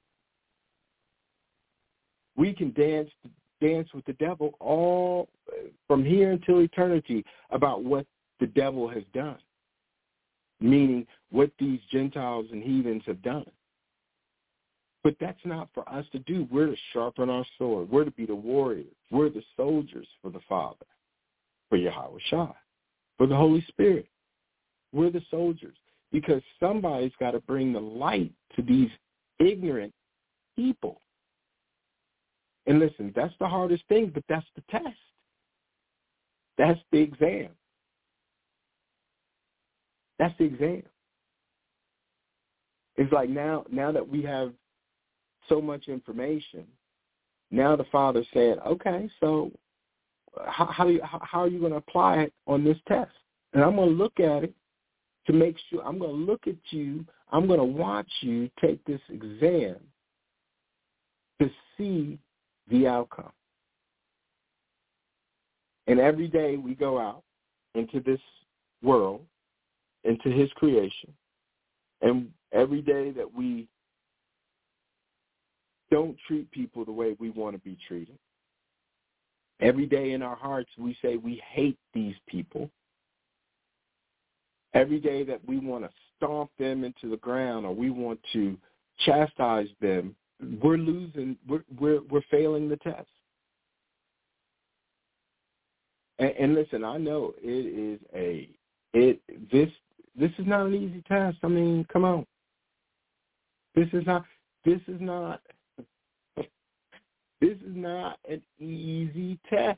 We can dance dance with the devil all from here until eternity about what the devil has done, meaning what these Gentiles and heathens have done. But that's not for us to do. We're to sharpen our sword. We're to be the warriors. We're the soldiers for the Father, for Yahweh Shai, for the Holy Spirit. We're the soldiers, because somebody's got to bring the light to these ignorant people. And listen, that's the hardest thing, but that's the test. That's the exam. That's the exam. It's like now, now that we have so much information, now the Father's saying, okay, so how how, you, how, how are you going to apply it on this test? And I'm going to look at it to make sure. I'm going to look at you. I'm going to watch you take this exam to see the outcome. And every day we go out into this world, into his creation, and every day that we don't treat people the way we want to be treated, every day in our hearts we say we hate these people, every day that we want to stomp them into the ground or we want to chastise them, we're losing, we're we're, we're failing the test. And, and listen, I know it is a it this this is not an easy test. I mean, come on. This is not this is not this is not an easy test.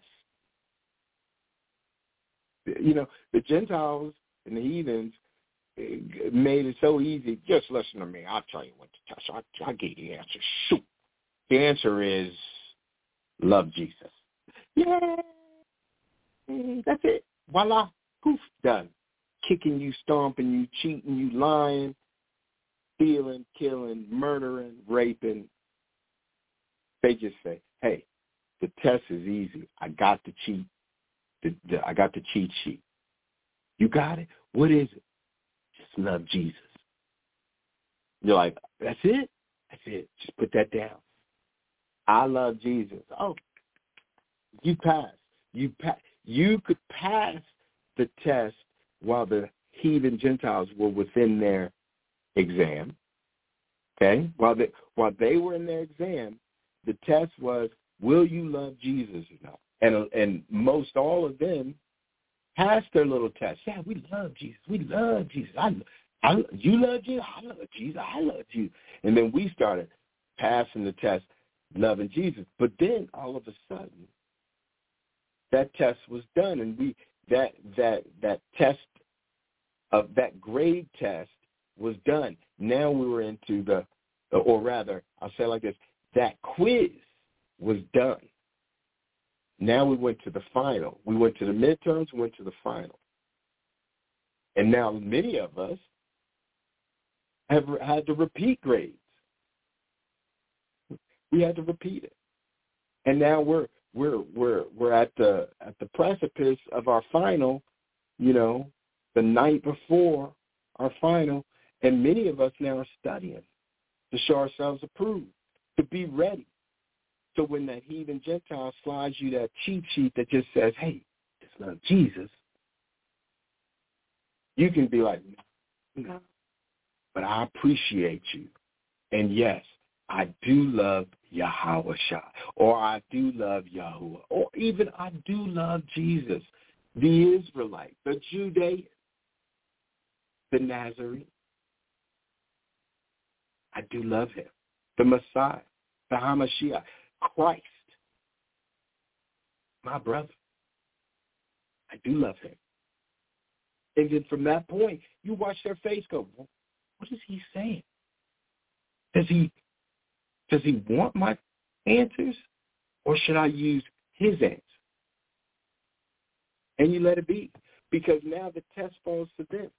You know, the Gentiles and the heathens made it so easy. Just listen to me. I'll tell you what the test. I I give you the answer. Shoot. The answer is love Jesus. Yay! That's it. Voila. Poof. Done. Kicking you, stomping you, cheating you, lying, stealing, killing, murdering, raping. They just say, hey, the test is easy. I got the cheat. The, the, I got the cheat sheet. You got it? What is it? Just love Jesus. You're like, that's it? That's it. Just put that down. I love Jesus. Oh, you passed. You pa- You could pass the test while the heathen Gentiles were within their exam. Okay? While they, while they were in their exam, the test was, will you love Jesus or not? And, and most all of them passed their little test. Yeah, we love Jesus. We love Jesus. I, I, you love Jesus? I love Jesus. I love you. And then we started passing the test, loving Jesus. But then all of a sudden, that test was done, and we that that that test of that grade test was done. Now we were into the, or rather, I'll say it like this: that quiz was done. Now we went to the final. We went to the midterms, we went to the final. And now many of us have had to repeat grades. We had to repeat it. And now we're we're we're we're at the at the precipice of our final, you know, the night before our final, and many of us now are studying to show ourselves approved, to be ready. So when that heathen Gentile slides you that cheat sheet that just says, hey, it's not Jesus, you can be like, no, but I appreciate you. And yes, I do love Yahweh Shai, or I do love Yahuwah, or even I do love Jesus, the Israelite, the Judean, the Nazarene. I do love him, the Messiah, the Hamashiach, Christ, my brother. I do love him. And then from that point, you watch their face go, well, what is he saying? Does he does he want my answers, or should I use his answer? And you let it be, because now the test falls to them.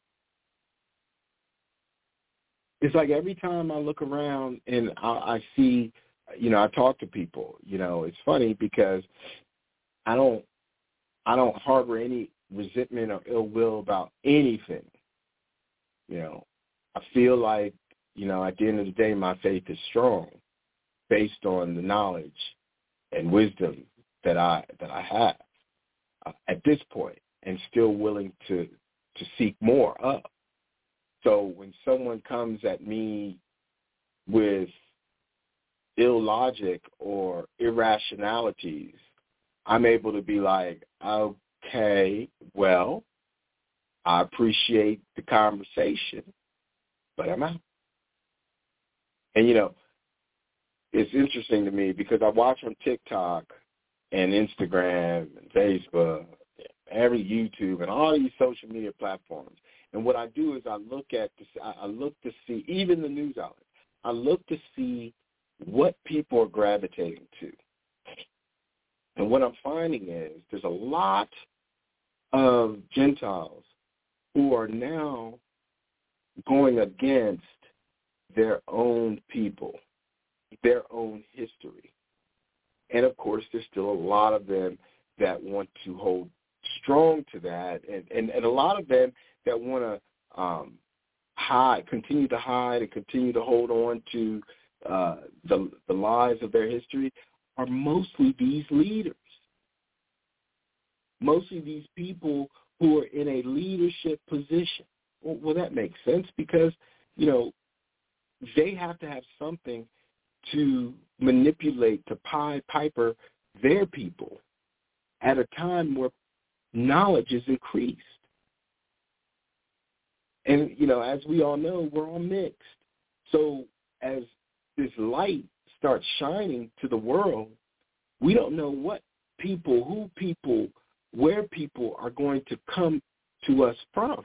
It's like every time I look around and I, I see, you know, I talk to people, you know, it's funny because I don't, I don't harbor any resentment or ill will about anything. You know, I feel like, you know, at the end of the day, my faith is strong based on the knowledge and wisdom that I that I have uh, at this point, and still willing to to seek more up. So when someone comes at me with illogic or irrationalities, I'm able to be like, okay, well, I appreciate the conversation, but I'm out. And, you know, it's interesting to me because I watch on TikTok and Instagram and Facebook, every YouTube and all these social media platforms. And what I do is I look at, this, I look to see, even the news outlets, I look to see what people are gravitating to. And what I'm finding is there's a lot of Gentiles who are now going against their own people, their own history. And, of course, there's still a lot of them that want to hold strong to that, and, and, and a lot of them that want to um, hide, continue to hide and continue to hold on to uh, the, the lies of their history are mostly these leaders, mostly these people who are in a leadership position. Well, well, that makes sense because, you know, they have to have something to manipulate, to Pied Piper their people at a time where knowledge is increased. And, you know, as we all know, we're all mixed. So as this light starts shining to the world, we don't know what people, who people, where people are going to come to us from.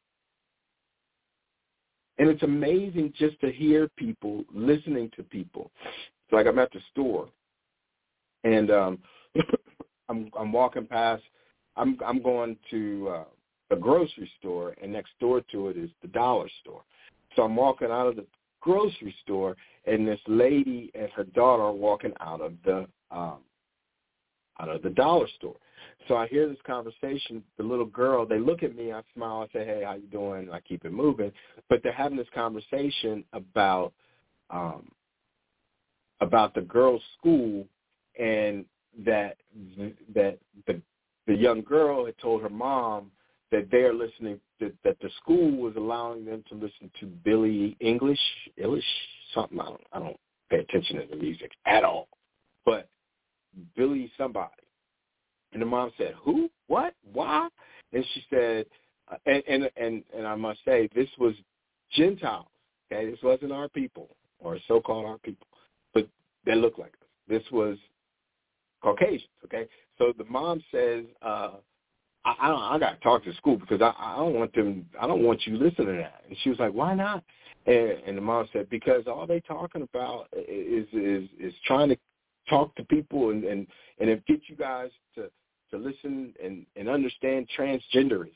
And it's amazing just to hear people, listening to people. It's like I'm at the store, and um, I'm, I'm walking past. I'm, I'm going to uh, the grocery store, and next door to it is the dollar store. So I'm walking out of the grocery store, and this lady and her daughter are walking out of the um, out of the dollar store. So I hear this conversation. The little girl, they look at me, I smile, I say, hey, how you doing? And I keep it moving. But they're having this conversation about um, about the girls' school, and that that the the young girl had told her mom that they're listening, that, that the school was allowing them to listen to Billie English, Eilish, something. I don't, I don't pay attention to the music at all. But Billie somebody. And the mom said, who? What? Why? And she said, uh, and, and and and I must say, this was Gentiles. Okay, this wasn't our people or so-called our people, but they look like us. This was Caucasians. Okay, so the mom says, uh, I, I don't. I got to talk to the school because I, I don't want them. I don't want you listening to that. And she was like, why not? And, and the mom said, because all they talking about is is is trying to talk to people and, and, and it get you guys to, to listen and, and understand transgenderism.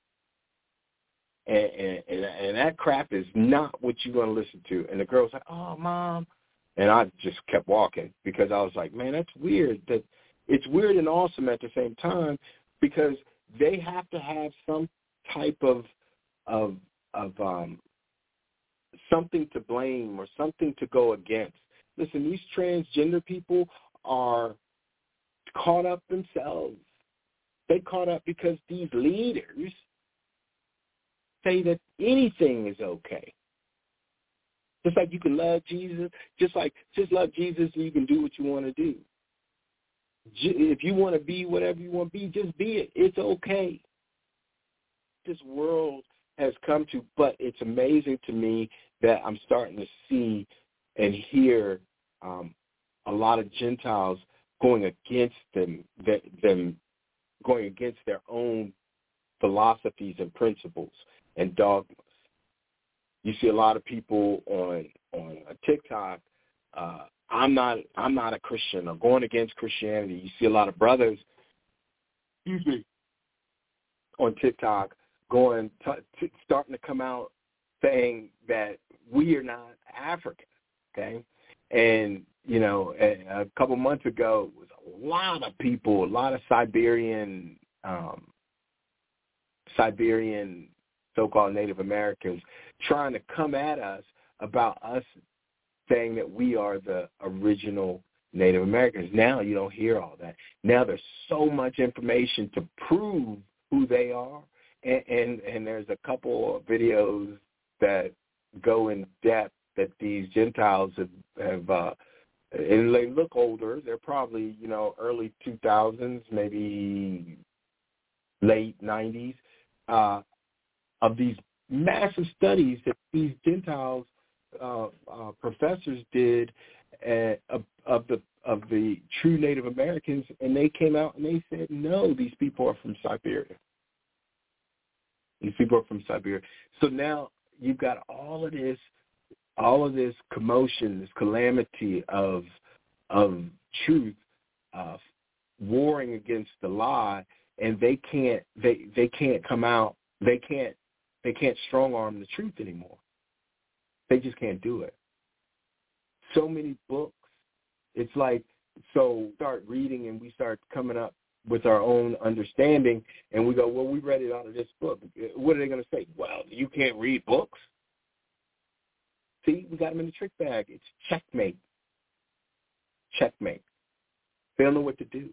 And, and, and, and that crap is not what you're going to listen to. And the girl's like, oh, Mom. And I just kept walking because I was like, man, that's weird. That it's weird and awesome at the same time because they have to have some type of of of um, something to blame or something to go against. Listen, these transgender people are caught up themselves. They caught up because these leaders say that anything is okay. Just like you can love Jesus, just like just love Jesus and you can do what you want to do. If you want to be whatever you want to be, just be it. It's okay. This world has come to, but it's amazing to me that I'm starting to see and hear um, a lot of Gentiles going against them, them going against their own philosophies and principles and dogmas. You see a lot of people on on TikTok. Uh, I'm not I'm not a Christian or going against Christianity. You see a lot of brothers, excuse me, on TikTok going t- t- starting to come out saying that we are not African. Okay, and you know a, a couple months ago it was a lot of people, a lot of Siberian um, Siberian so-called Native Americans trying to come at us about us saying that we are the original Native Americans. Now you don't hear all that. Now there's so much information to prove who they are, and, and, and there's a couple of videos that go in depth that these Gentiles have, have uh, and they look older. They're probably, you know, early two thousands, maybe late nineties, uh, of these massive studies that these Gentiles uh, uh, professors did uh, of, of the of the true Native Americans, and they came out and they said, no, these people are from Siberia. These people are from Siberia. So now you've got all of this, all of this commotion, this calamity of of truth, uh, warring against the lie, and they can't they they can't come out. They can't they can't strong arm the truth anymore. They just can't do it. So many books. It's like, so we start reading and we start coming up with our own understanding, and we go, well, we read it out of this book. What are they going to say? Well, you can't read books. See, we got them in the trick bag. It's checkmate. Checkmate. They don't know what to do.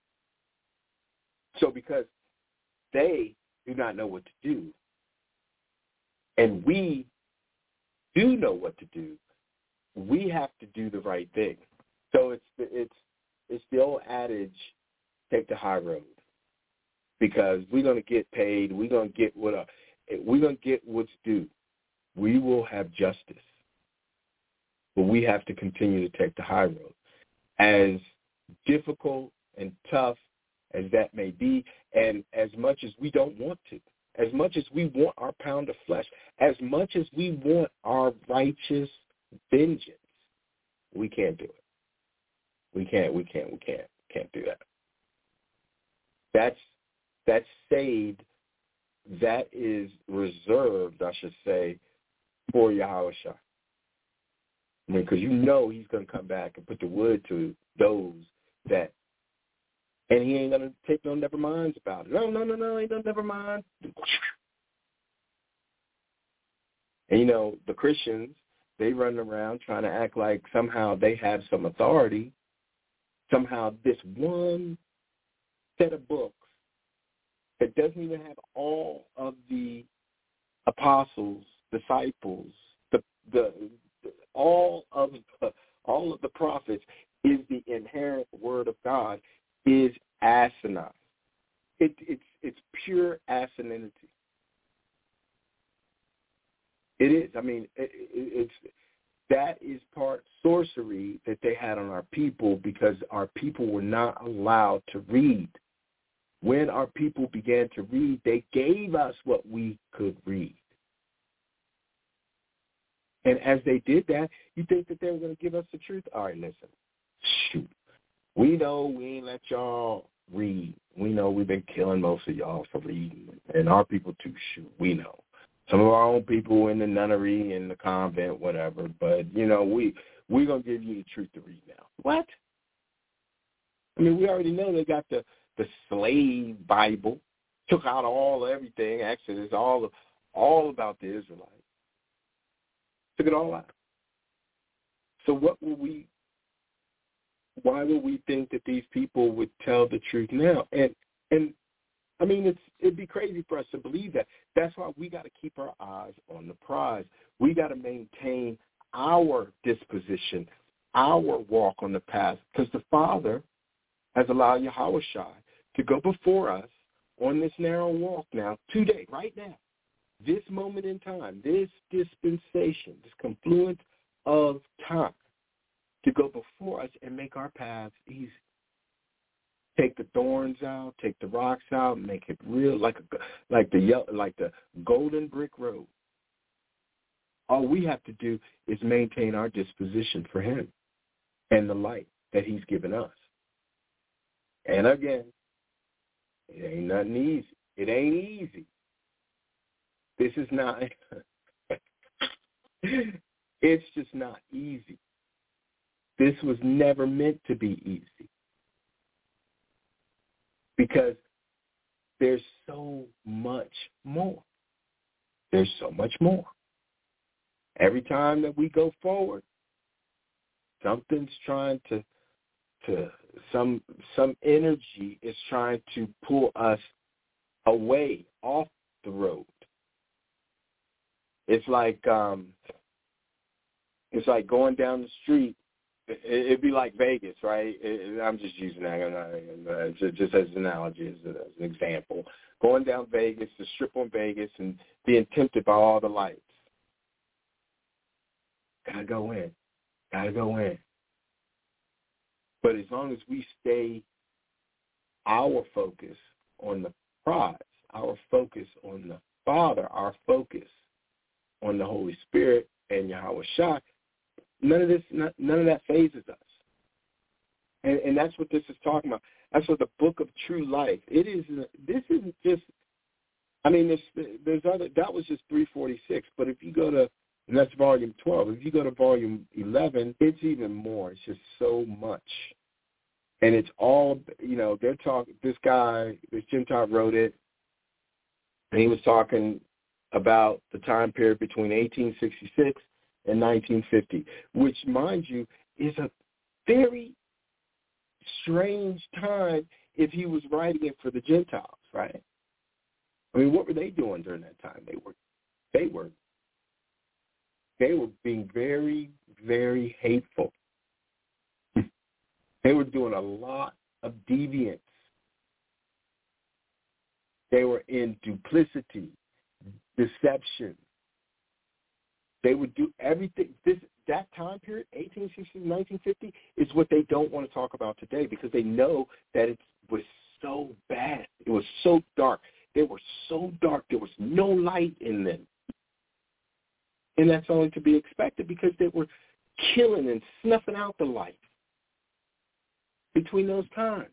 So because they do not know what to do, and we do know what to do, we have to do the right thing. So it's the, it's it's the old adage, take the high road, because we're going to get paid. We're going to get what a, we're going to get what's due. We will have justice, but we have to continue to take the high road. As difficult and tough as that may be, and as much as we don't want to, as much as we want our pound of flesh, as much as we want our righteous vengeance, we can't do it. We can't, we can't, we can't, can't do that. That's, that's saved, that is reserved, I should say, for Yahushua. I mean, because you know he's going to come back and put the wood to those that, and he ain't going to take no never minds about it. No, no, no, no, ain't no never mind. And, you know, the Christians, they run around trying to act like somehow they have some authority. Somehow this one set of books that doesn't even have all of the apostles, disciples, the the, the all of the, all of the prophets is the inherent word of God, is asinine. It, it's it's pure asininity. It is. I mean, it, it, it's that is part sorcery that they had on our people, because our people were not allowed to read. When our people began to read, they gave us what we could read. And as they did that, you think that they were going to give us the truth? All right, listen. Shoot. We know we ain't let y'all read. We know we've been killing most of y'all for reading, and our people too. Shoot, we know. Some of our own people in the nunnery, in the convent, whatever. But you know, we we're gonna give you the truth to read now. What? I mean, we already know they got the the slave Bible, took out all everything, Exodus, all all about the Israelites, took it all out. So what will we? Why would we think that these people would tell the truth now? And and I mean, it's it'd be crazy for us to believe that. That's why we got to keep our eyes on the prize. We got to maintain our disposition, our walk on the path, because the Father has allowed Yahushua to go before us on this narrow walk now, today, right now, this moment in time, this dispensation, this confluence of time, to go before us and make our paths easy. Take the thorns out, take the rocks out, make it real, like a, like the yellow, like the golden brick road. All we have to do is maintain our disposition for Him and the light that He's given us. And again, it ain't nothing easy. It ain't easy. This is not. It's just not easy. This was never meant to be easy, because there's so much more. There's so much more. Every time that we go forward, something's trying to, to some some energy is trying to pull us away off the road. It's like um, it's like going down the street. It'd be like Vegas, right? I'm just using that just as an analogy, as an example. Going down Vegas, the strip on Vegas, and being tempted by all the lights. Gotta go in. Gotta go in. But as long as we stay our focus on the prize, our focus on the Father, our focus on the Holy Spirit and Yahushua, None of this, none of that phases us, and, and that's what this is talking about. That's what the book of true life. It is. This isn't just. I mean, there's, there's other. That was just three forty-six. But if you go to, and that's volume twelve. If you go to volume eleven, it's even more. It's just so much, and it's all. You know, they're talking. This guy, this Gentile wrote it, and he was talking about the time period between eighteen sixty-six in nineteen fifty, which, mind you, is a very strange time if he was writing it for the Gentiles, right? I mean, what were they doing during that time? They were, they were, they were being very, very hateful. They were doing a lot of deviance. They were in duplicity, deception. They would do everything. This that time period, eighteen sixty to nineteen fifty, is what they don't want to talk about today, because they know that it was so bad. It was so dark. They were so dark. There was no light in them. And that's only to be expected, because they were killing and snuffing out the light between those times.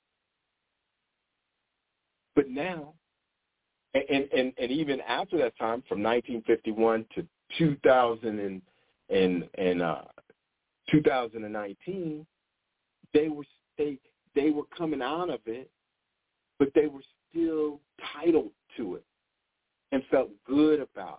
But now, and, and, and even after that time, from nineteen fifty-one to two thousand and, and, and uh, two thousand nineteen, they were they they were coming out of it, but they were still titled to it and felt good about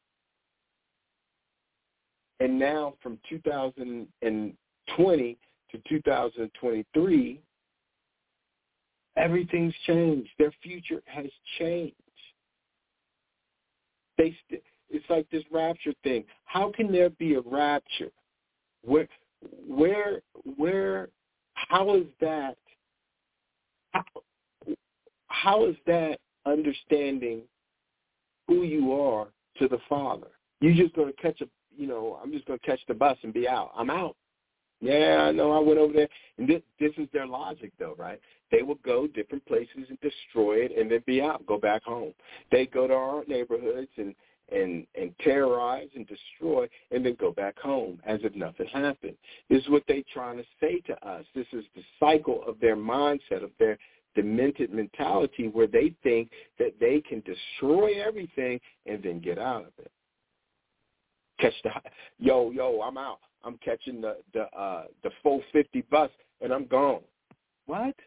it. And now, from two thousand twenty to two thousand twenty-three, everything's changed. Their future has changed. They st- It's like this rapture thing. How can there be a rapture? Where, where, where? How is that? How, how is that understanding who you are to the Father? You're just going to catch a, you know, I'm just going to catch the bus and be out. I'm out. Yeah, I know. I went over there, and this, this is their logic, though, right? They will go different places and destroy it, and then be out, go back home. They go to our neighborhoods and and, and terrorize and destroy and then go back home as if nothing happened. This is what they're trying to say to us. This is the cycle of their mindset, of their demented mentality where they think that they can destroy everything and then get out of it. Catch the, yo, yo, I'm out. I'm catching the, the, uh, the four fifty bus and I'm gone. What?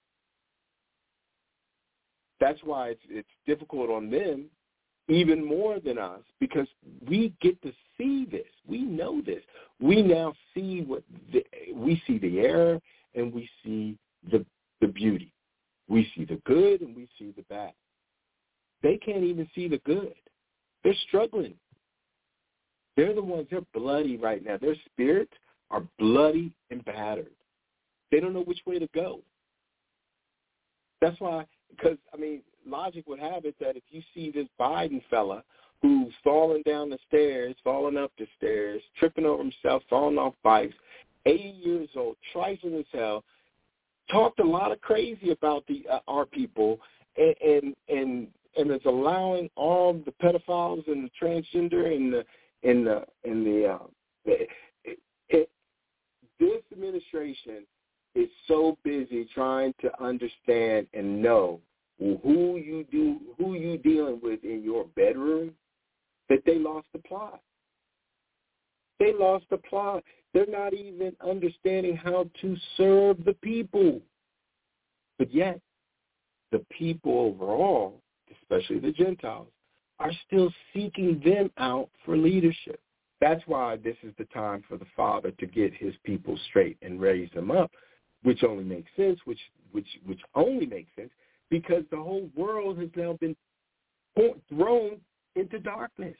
That's why it's, it's difficult on them even more than us, because we get to see this. We know this. We now see what the, we see the error and we see the the beauty. We see the good and we see the bad. They can't even see the good. They're struggling. They're the ones, they're bloody right now. Their spirits are bloody and battered. They don't know which way to go. That's why, because, I mean, logic would have it that if you see this Biden fella who's falling down the stairs, falling up the stairs, tripping over himself, falling off bikes, eighty years old, trifling as hell, talked a lot of crazy about the uh, our people, and, and and and is allowing all the pedophiles and the transgender and the and the and the, uh, it, it, this administration is so busy trying to understand and know who you do who you dealing with in your bedroom that they lost the plot. They lost the plot. They're not even understanding how to serve the people. But yet, the people overall, especially the Gentiles, are still seeking them out for leadership. That's why this is the time for the Father to get his people straight and raise them up, which only makes sense, which which which only makes sense because the whole world has now been thrown into darkness.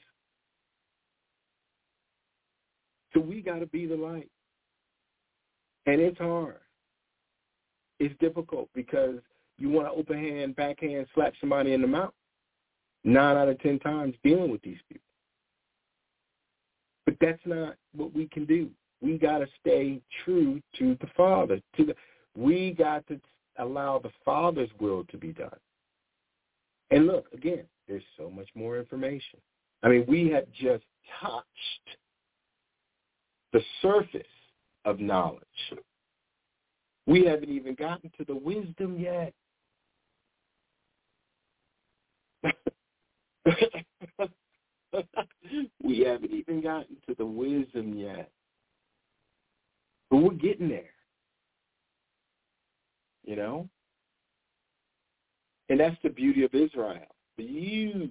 So we got to be the light. And it's hard. It's difficult because you want to open hand, backhand, slap somebody in the mouth. Nine out of ten times dealing with these people. But that's not what we can do. We got to stay true to the Father. To the, we got to allow the Father's will to be done. And look, again, there's so much more information. I mean, we have just touched the surface of knowledge. We haven't even gotten to the wisdom yet. We haven't even gotten to the wisdom yet. But we're getting there. You know? And that's the beauty of Israel. The use.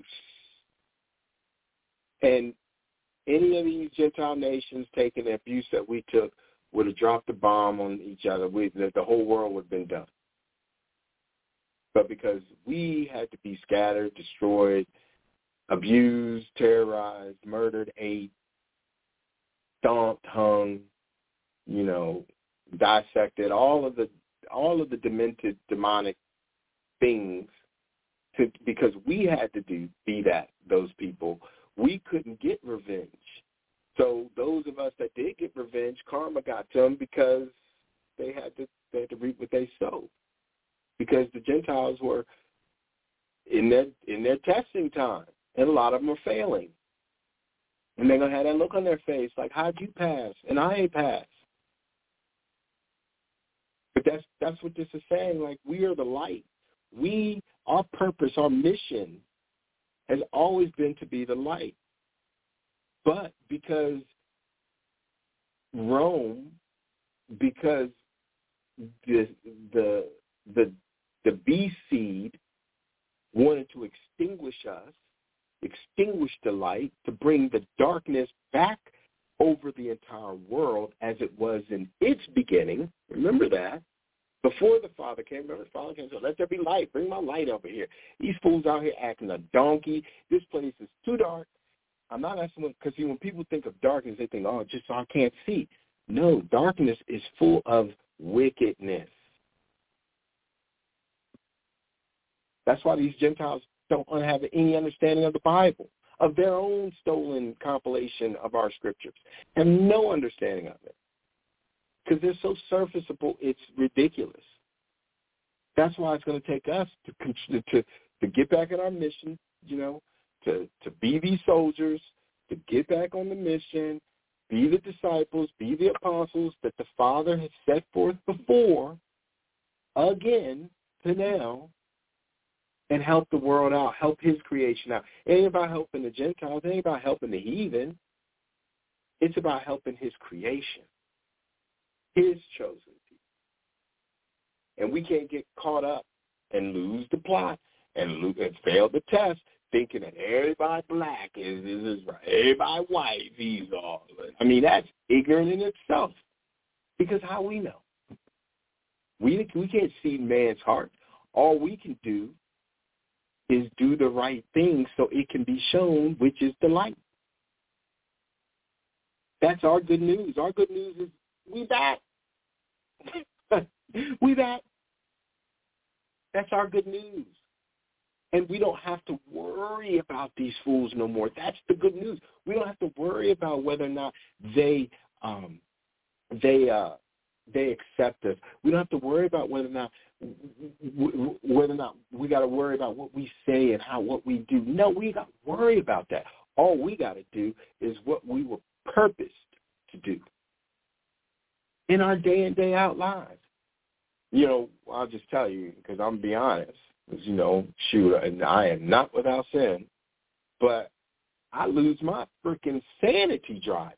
And any of these Gentile nations taking the abuse that we took would have dropped the bomb on each other. We, the, the whole world would have been done. But because we had to be scattered, destroyed, abused, terrorized, murdered, ate, stomped, hung, you know, dissected, all of the all of the demented, demonic things, to, because we had to do be that those people. We couldn't get revenge. So those of us that did get revenge, karma got to them because they had to they had to reap what they sowed. Because the Gentiles were in their in their testing time, and a lot of them are failing. And they're gonna have that look on their face like, how'd you pass? And I ain't passed. But that's that's what this is saying. Like, we are the light. We our purpose, our mission has always been to be the light. But because Rome, because the the the the beast seed wanted to extinguish us, extinguish the light, to bring the darkness back over the entire world as it was in its beginning. Remember that. Before the Father came, remember the Father came and said, let there be light. Bring my light over here. These fools out here acting a donkey. This place is too dark. I'm not asking, because see, when people think of darkness, they think, oh, just so I can't see. No, darkness is full of wickedness. That's why these Gentiles don't have any understanding of the Bible, of their own stolen compilation of our scriptures, have no understanding of it. Because they're so surfaceable, it's ridiculous. That's why it's going to take us to, to to get back at our mission, you know, to, to be these soldiers, to get back on the mission, be the disciples, be the apostles that the Father has set forth before, again, to now, and help the world out, help his creation out. It ain't about helping the Gentiles. It ain't about helping the heathen. It's about helping his creation, his chosen people. And we can't get caught up and lose the plot and, lose, and fail the test thinking that everybody black is, is, is right, everybody white, these are. I mean, that's ignorant in itself, because how we know? We, we can't see man's heart. All we can do is do the right thing so it can be shown, which is the light. That's our good news. Our good news is we back. we back. That's our good news. And we don't have to worry about these fools no more. That's the good news. We don't have to worry about whether or not they um, they uh, they accept us. We don't have to worry about whether or not whether or not we got to worry about what we say and how what we do. No, we got to worry about that. All we got to do is what we were purposed to do in our day in, day out lives. You know, I'll just tell you, because I'm going to be honest, because, you know, shoot, and I am not without sin, but I lose my freaking sanity driving.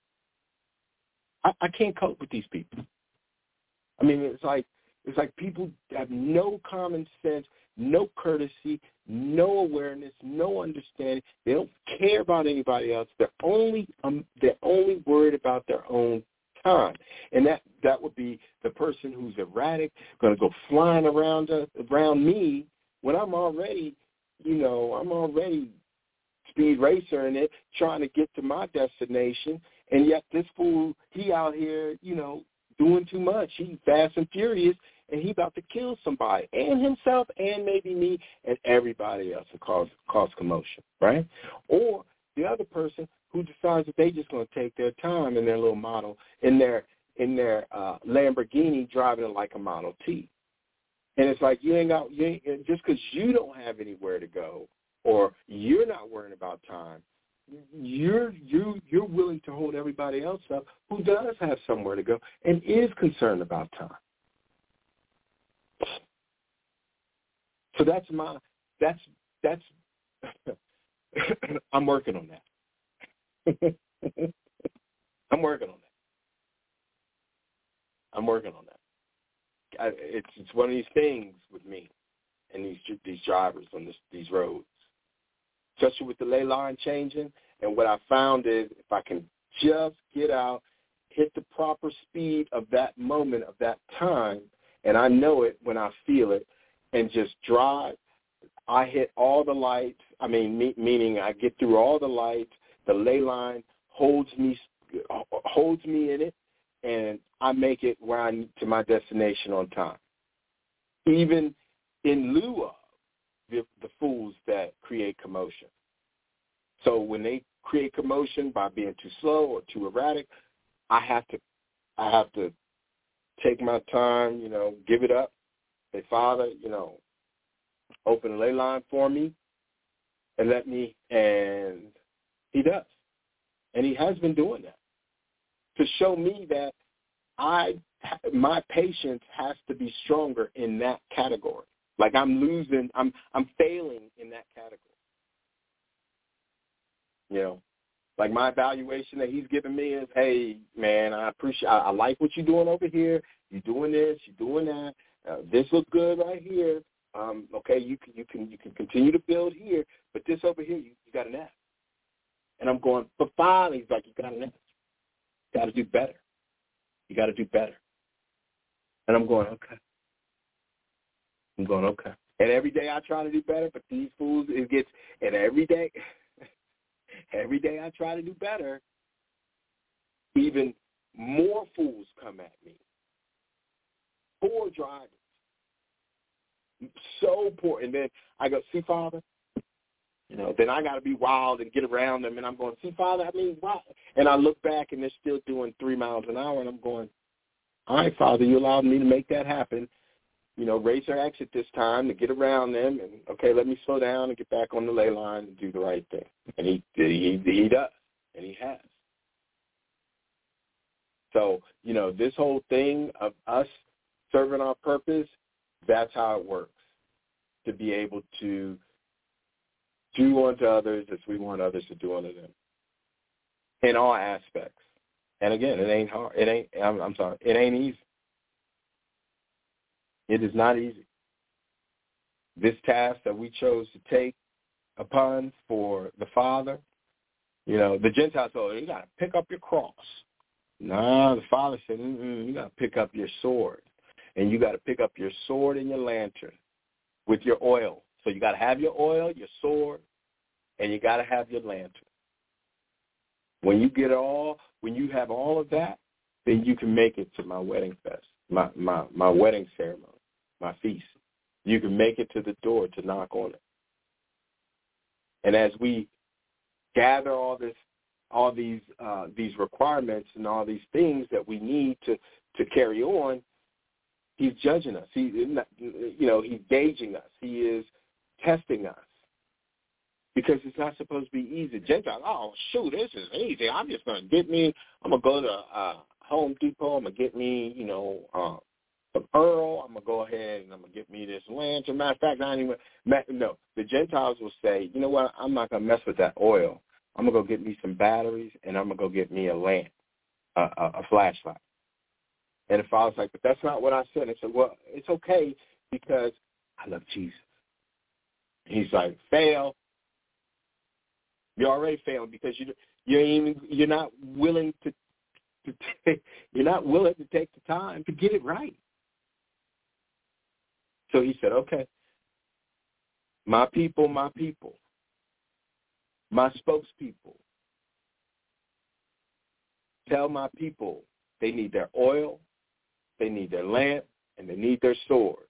I, I can't cope with these people. I mean, it's like it's like people have no common sense, no courtesy, no awareness, no understanding. They don't care about anybody else. They're only um, they're only worried about their own time, and that that would be the person who's erratic, going to go flying around uh, around me when I'm already, you know, I'm already speed racer in it, trying to get to my destination, and yet this fool, he out here, you know, doing too much. He's fast and furious, and he about to kill somebody, and himself, and maybe me, and everybody else, and cause cause commotion, right? Or the other person who decides that they just going to take their time in their little model, in their in their uh, Lamborghini, driving it like a Model T. And it's like you ain't got you ain't, just because you don't have anywhere to go, or you're not worrying about time, you're you you're willing to hold everybody else up who does have somewhere to go and is concerned about time. So that's my that's that's I'm working on that. I'm working on that. I'm working on that. I, it's it's one of these things with me and these these drivers on this, these roads, especially with the ley line changing. And what I found is if I can just get out, hit the proper speed of that moment, of that time, and I know it when I feel it, and just drive, I hit all the lights. I mean, me, meaning I get through all the lights. The ley line holds me holds me in it, and I make it where I to my destination on time, even in lieu of the, the fools that create commotion. So when they create commotion by being too slow or too erratic, I have to I have to take my time, you know, give it up. Say, Father, you know, open the ley line for me and let me, and he does. And he has been doing that to show me that I, my patience has to be stronger in that category. Like I'm losing, I'm I'm failing in that category. You know, like my evaluation that he's giving me is, hey, man, I appreciate, I, I like what you're doing over here. You're doing this, you're doing that. Uh, this looks good right here. Um, okay, you can you can you can continue to build here, but this over here, you, you got an F. And I'm going, but finally, he's like, you got an F. You got to do better. You got to do better. And I'm going, okay. I'm going, okay. And every day I try to do better, but these fools, it gets, and every day, every day I try to do better, even more fools come at me. Poor drivers. So poor. And then I go, see, Father, you know, then I got to be wild and get around them. And I'm going, see, Father, I mean, why? And I look back, and they're still doing three miles an hour, and I'm going, all right, Father, you allowed me to make that happen. you know, raise her exit this time to get around them, and okay, let me slow down and get back on the ley line and do the right thing. And he he he does, and he has. So, you know, this whole thing of us serving our purpose, that's how it works, to be able to do unto others as we want others to do unto them in all aspects. And again, it ain't hard. It ain't. I'm, I'm sorry. It ain't easy. It is not easy. This task that we chose to take upon for the Father, you know, the Gentiles told, you got to pick up your cross. No, the Father said, mm-mm, you got to pick up your sword. And you got to pick up your sword and your lantern with your oil. So you got to have your oil, your sword, and you got to have your lantern. When you get all, when you have all of that, then you can make it to my wedding fest, my, my, my wedding ceremony, my feast. You can make it to the door to knock on it. And as we gather all this, all these uh, these requirements and all these things that we need to, to carry on, he's judging us. He, you know, he's gauging us. He is testing us because it's not supposed to be easy. Gentiles, oh shoot, this is easy. I'm just gonna get me. I'm gonna go to uh, Home Depot. I'm gonna get me, you know, uh, some Earl. I'm gonna go ahead and I'm gonna get me this lantern. Matter of fact, I don't even. No, the Gentiles will say, you know what? I'm not gonna mess with that oil. I'm going to go get me some batteries, and I'm going to go get me a lamp, a, a, a flashlight. And the Father's like, but that's not what I said. I said, well, it's okay because I love Jesus. He's like, fail. You're already failing because you you're even you're not willing to, to take, you're not willing to take the time to get it right. So he said, okay, my people, my people. My spokespeople, tell my people they need their oil, they need their lamp, and they need their sword.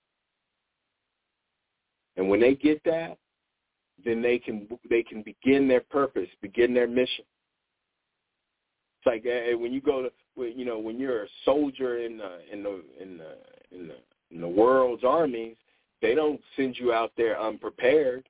And when they get that, then they can they can begin their purpose, begin their mission. It's like uh, when you go to, you know, when you're a soldier in the in the in the in the, in the world's armies, they don't send you out there unprepared.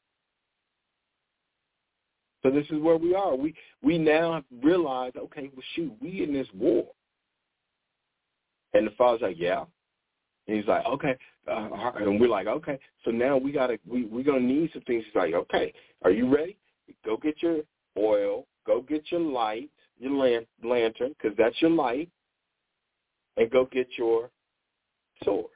So this is where we are. We we now have realized, okay, well, shoot, we in this war. And the Father's like, yeah. And he's like, okay. Uh, and we're like, okay. So now we gotta we we're gonna need some things. He's like, okay, are you ready? Go get your oil. Go get your light, your lamp, lantern, because that's your light, and go get your sword.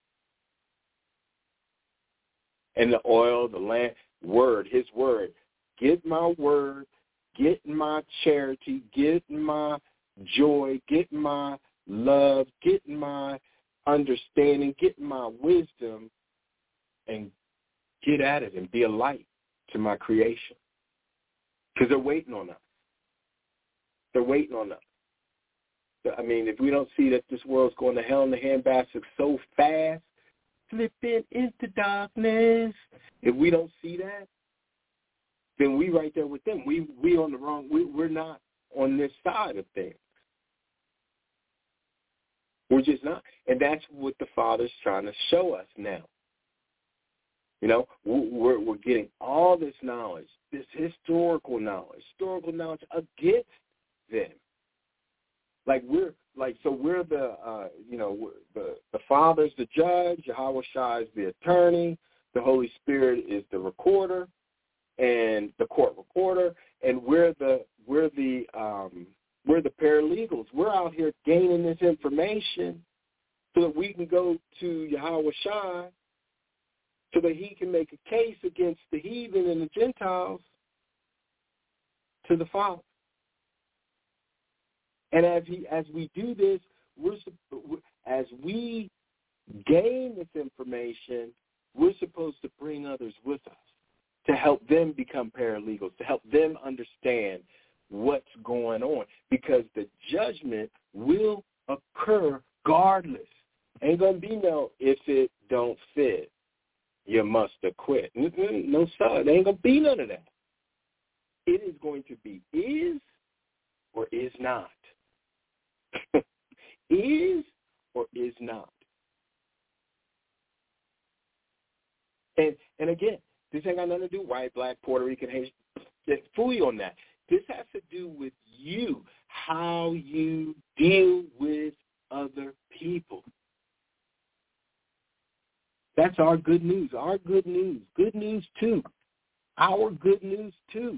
And the oil, the lamp, word, His word. Get my word, get my charity, get my joy, get my love, get my understanding, get my wisdom, and get at it and be a light to my creation. Because they're waiting on us. They're waiting on us. I mean, if we don't see that this world's going to hell in the handbasket so fast, slipping into darkness, if we don't see that, then we right there with them. We we on the wrong. We we're not on this side of things. We're just not, and that's what the Father's trying to show us now. You know, we're we're getting all this knowledge, this historical knowledge, historical knowledge against them. Like we're like so we're the uh, you know we're the the Father's the judge, Yahweh Shai is the attorney, the Holy Spirit is the recorder, and the court reporter, and we're the we're the um, we're the paralegals. We're out here gaining this information so that we can go to Yahweh Shai, so that He can make a case against the heathen and the Gentiles to the Father. And as he as we do this, we're as we gain this information, we're supposed to bring others with us, to help them become paralegals, to help them understand what's going on, because the judgment will occur regardless. Ain't going to be no if it don't fit, you must have quit. No, sir, there ain't going to be none of that. It is going to be is or is not. Is or is not. And and again, this ain't got nothing to do with white, black, Puerto Rican, Haitian. Just fool you on that. This has to do with you, how you deal with other people. That's our good news. Our good news. Good news, too. Our good news, too.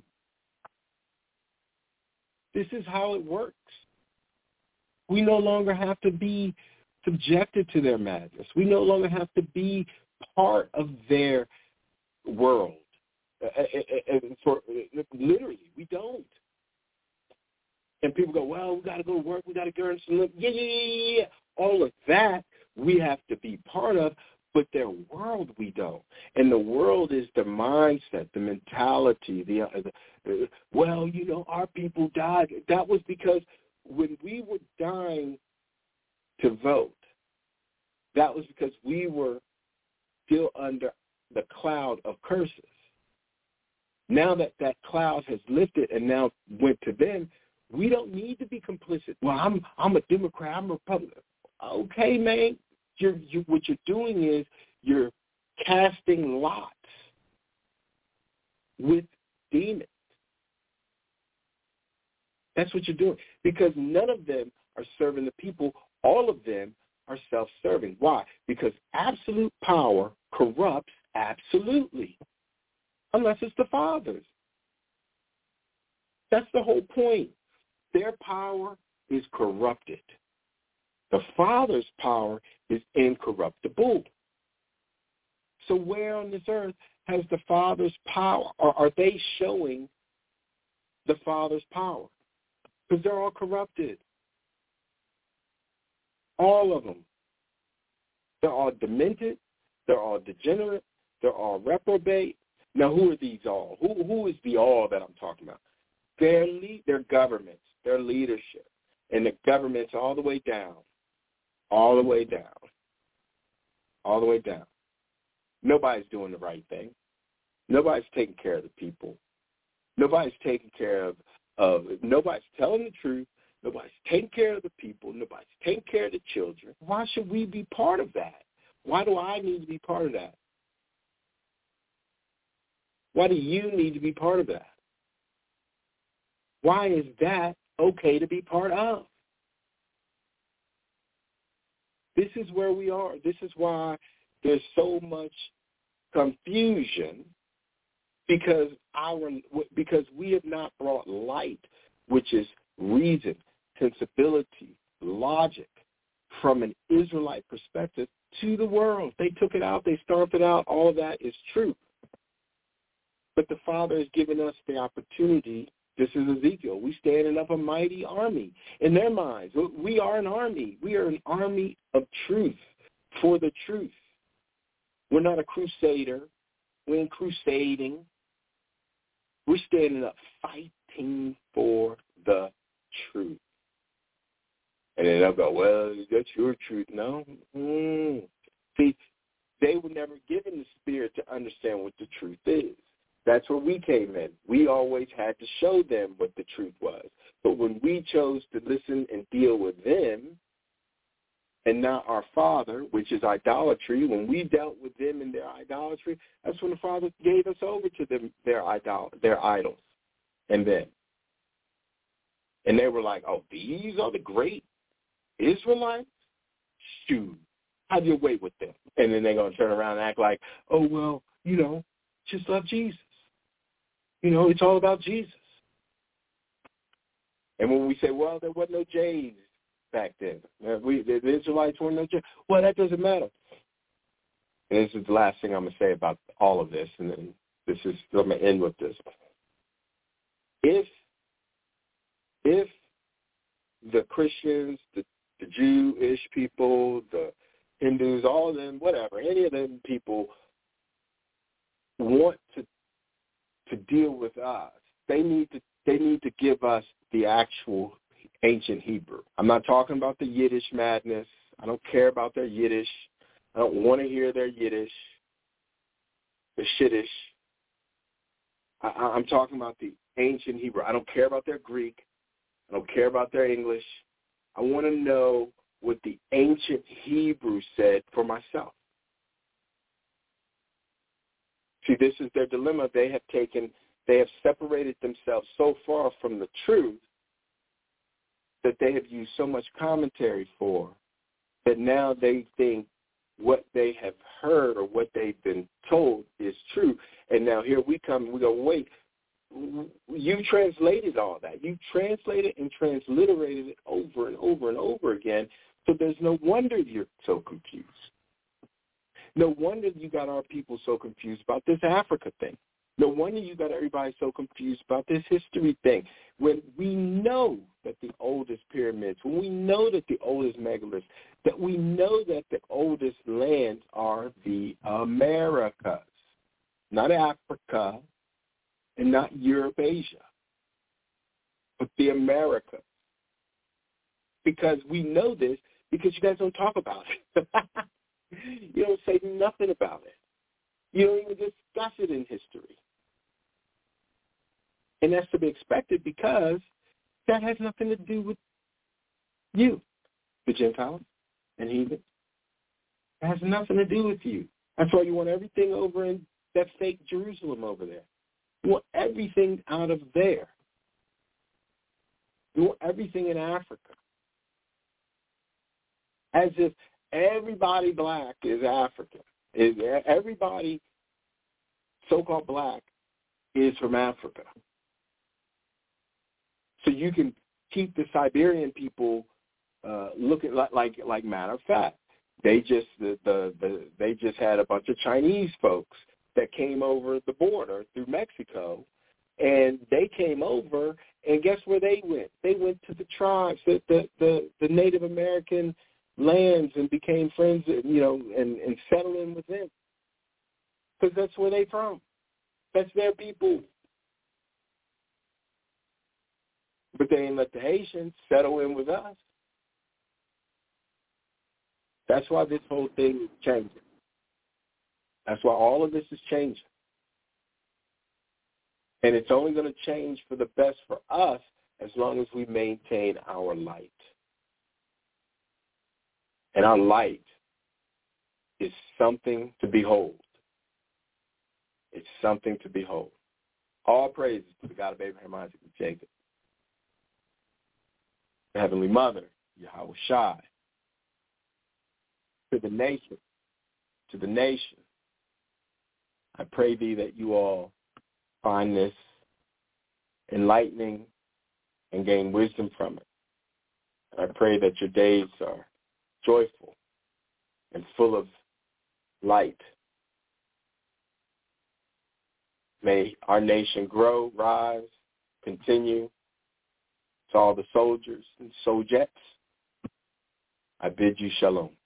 This is how it works. We no longer have to be subjected to their madness. We no longer have to be part of their world. And for literally, we don't. And people go, well, we got to go to work. We got to earn some. Yeah, yeah, yeah, yeah. All of that we have to be part of, but their world we don't. And the world is the mindset, the mentality. The, uh, the well, you know, our people died. That was because when we were dying to vote, that was because we were still under the cloud of curses. Now that that cloud has lifted and now went to them, we don't need to be complicit. Well, I'm I'm a Democrat. I'm a Republican. Okay, man. You're, you, what you're doing is you're casting lots with demons. That's what you're doing, because none of them are serving the people. All of them are self-serving. Why? Because absolute power corrupts absolutely, unless it's the Father's. That's the whole point. Their power is corrupted. The Father's power is incorruptible. So where on this earth has the Father's power, or are they showing the Father's power? Because they're all corrupted. All of them. They're all demented. They're all degenerate. They're all reprobate. Now, who are these all? Who Who is the all that I'm talking about? Their, lead, their governments, their leadership, and the governments all the way down. All the way down. All the way down. Nobody's doing the right thing. Nobody's taking care of the people. Nobody's taking care of, of nobody's telling the truth. Nobody's taking care of the people. Nobody's taking care of the children. Why should we be part of that? Why do I need to be part of that? Why do you need to be part of that? Why is that okay to be part of? This is where we are. This is why there's so much confusion, because our because we have not brought light, which is reason, sensibility, logic, from an Israelite perspective to the world. They took it out. They stomped it out. All of that is true. But the Father has given us the opportunity. This is Ezekiel. We standing up a mighty army. In their minds, we are an army. We are an army of truth for the truth. We're not a crusader. We ain't crusading. We're standing up fighting for the truth. And then they'll go, well, that's your truth. No. Mm. See, they were never given the Spirit to understand what the truth is. That's where we came in. We always had to show them what the truth was. But when we chose to listen and deal with them and not our Father, which is idolatry, when we dealt with them in their idolatry, that's when the Father gave us over to them, their idol, their idols and them. And they were like, oh, these are the great Israelites? Shoot, have your way with them. And then they're going to turn around and act like, oh, well, you know, just love Jesus. You know, it's all about Jesus. And when we say, well, there wasn't no J's back then. We, the Israelites weren't no J's. Well, that doesn't matter. And this is the last thing I'm going to say about all of this, and then this is, I'm going to end with this. If, if the Christians, the, the Jewish people, the Hindus, all of them, whatever, any of them people want to to deal with us, they need to they need to give us the actual ancient Hebrew. I'm not talking about the Yiddish madness. I don't care about their Yiddish. I don't want to hear their Yiddish, the Shiddish. I, I'm talking about the ancient Hebrew. I don't care about their Greek. I don't care about their English. I want to know what the ancient Hebrew said for myself. See, this is their dilemma. They have taken, they have separated themselves so far from the truth that they have used so much commentary for that now they think what they have heard or what they've been told is true. And now here we come and we go, wait, you translated all that. You translated and transliterated it over and over and over again. So there's no wonder you're so confused. No wonder you got our people so confused about this Africa thing. No wonder you got everybody so confused about this history thing. When we know that the oldest pyramids, when we know that the oldest megaliths, that we know that the oldest lands are the Americas, not Africa and not Europe, Asia, but the Americas. Because we know this because you guys don't talk about it. You don't say nothing about it. You don't even discuss it in history. And that's to be expected because that has nothing to do with you, the Gentiles and heathen. It has nothing to do with you. That's why you want everything over in that fake Jerusalem over there. You want everything out of there. You want everything in Africa. As if everybody black is African. Is everybody so-called black is from Africa. So you can keep the Siberian people uh, looking like, like, like matter of fact, they just the, the, the they just had a bunch of Chinese folks that came over the border through Mexico, and they came over, and guess where they went? They went to the tribes, the the the, the Native American lands, and became friends, you know, and, and settled in with them because that's where they from. That's their people. But they ain't let the Haitians settle in with us. That's why this whole thing is changing. That's why all of this is changing. And it's only going to change for the best for us as long as we maintain our light. And our light is something to behold. It's something to behold. All praises to the God of Abraham, Isaac, and Jacob. The Heavenly Mother, Yahweh Shai. To the nation, to the nation. I pray thee that you all find this enlightening and gain wisdom from it. And I pray that your days are joyful and full of light. May our nation grow, rise, continue. To all the soldiers and soldiettes, I bid you shalom.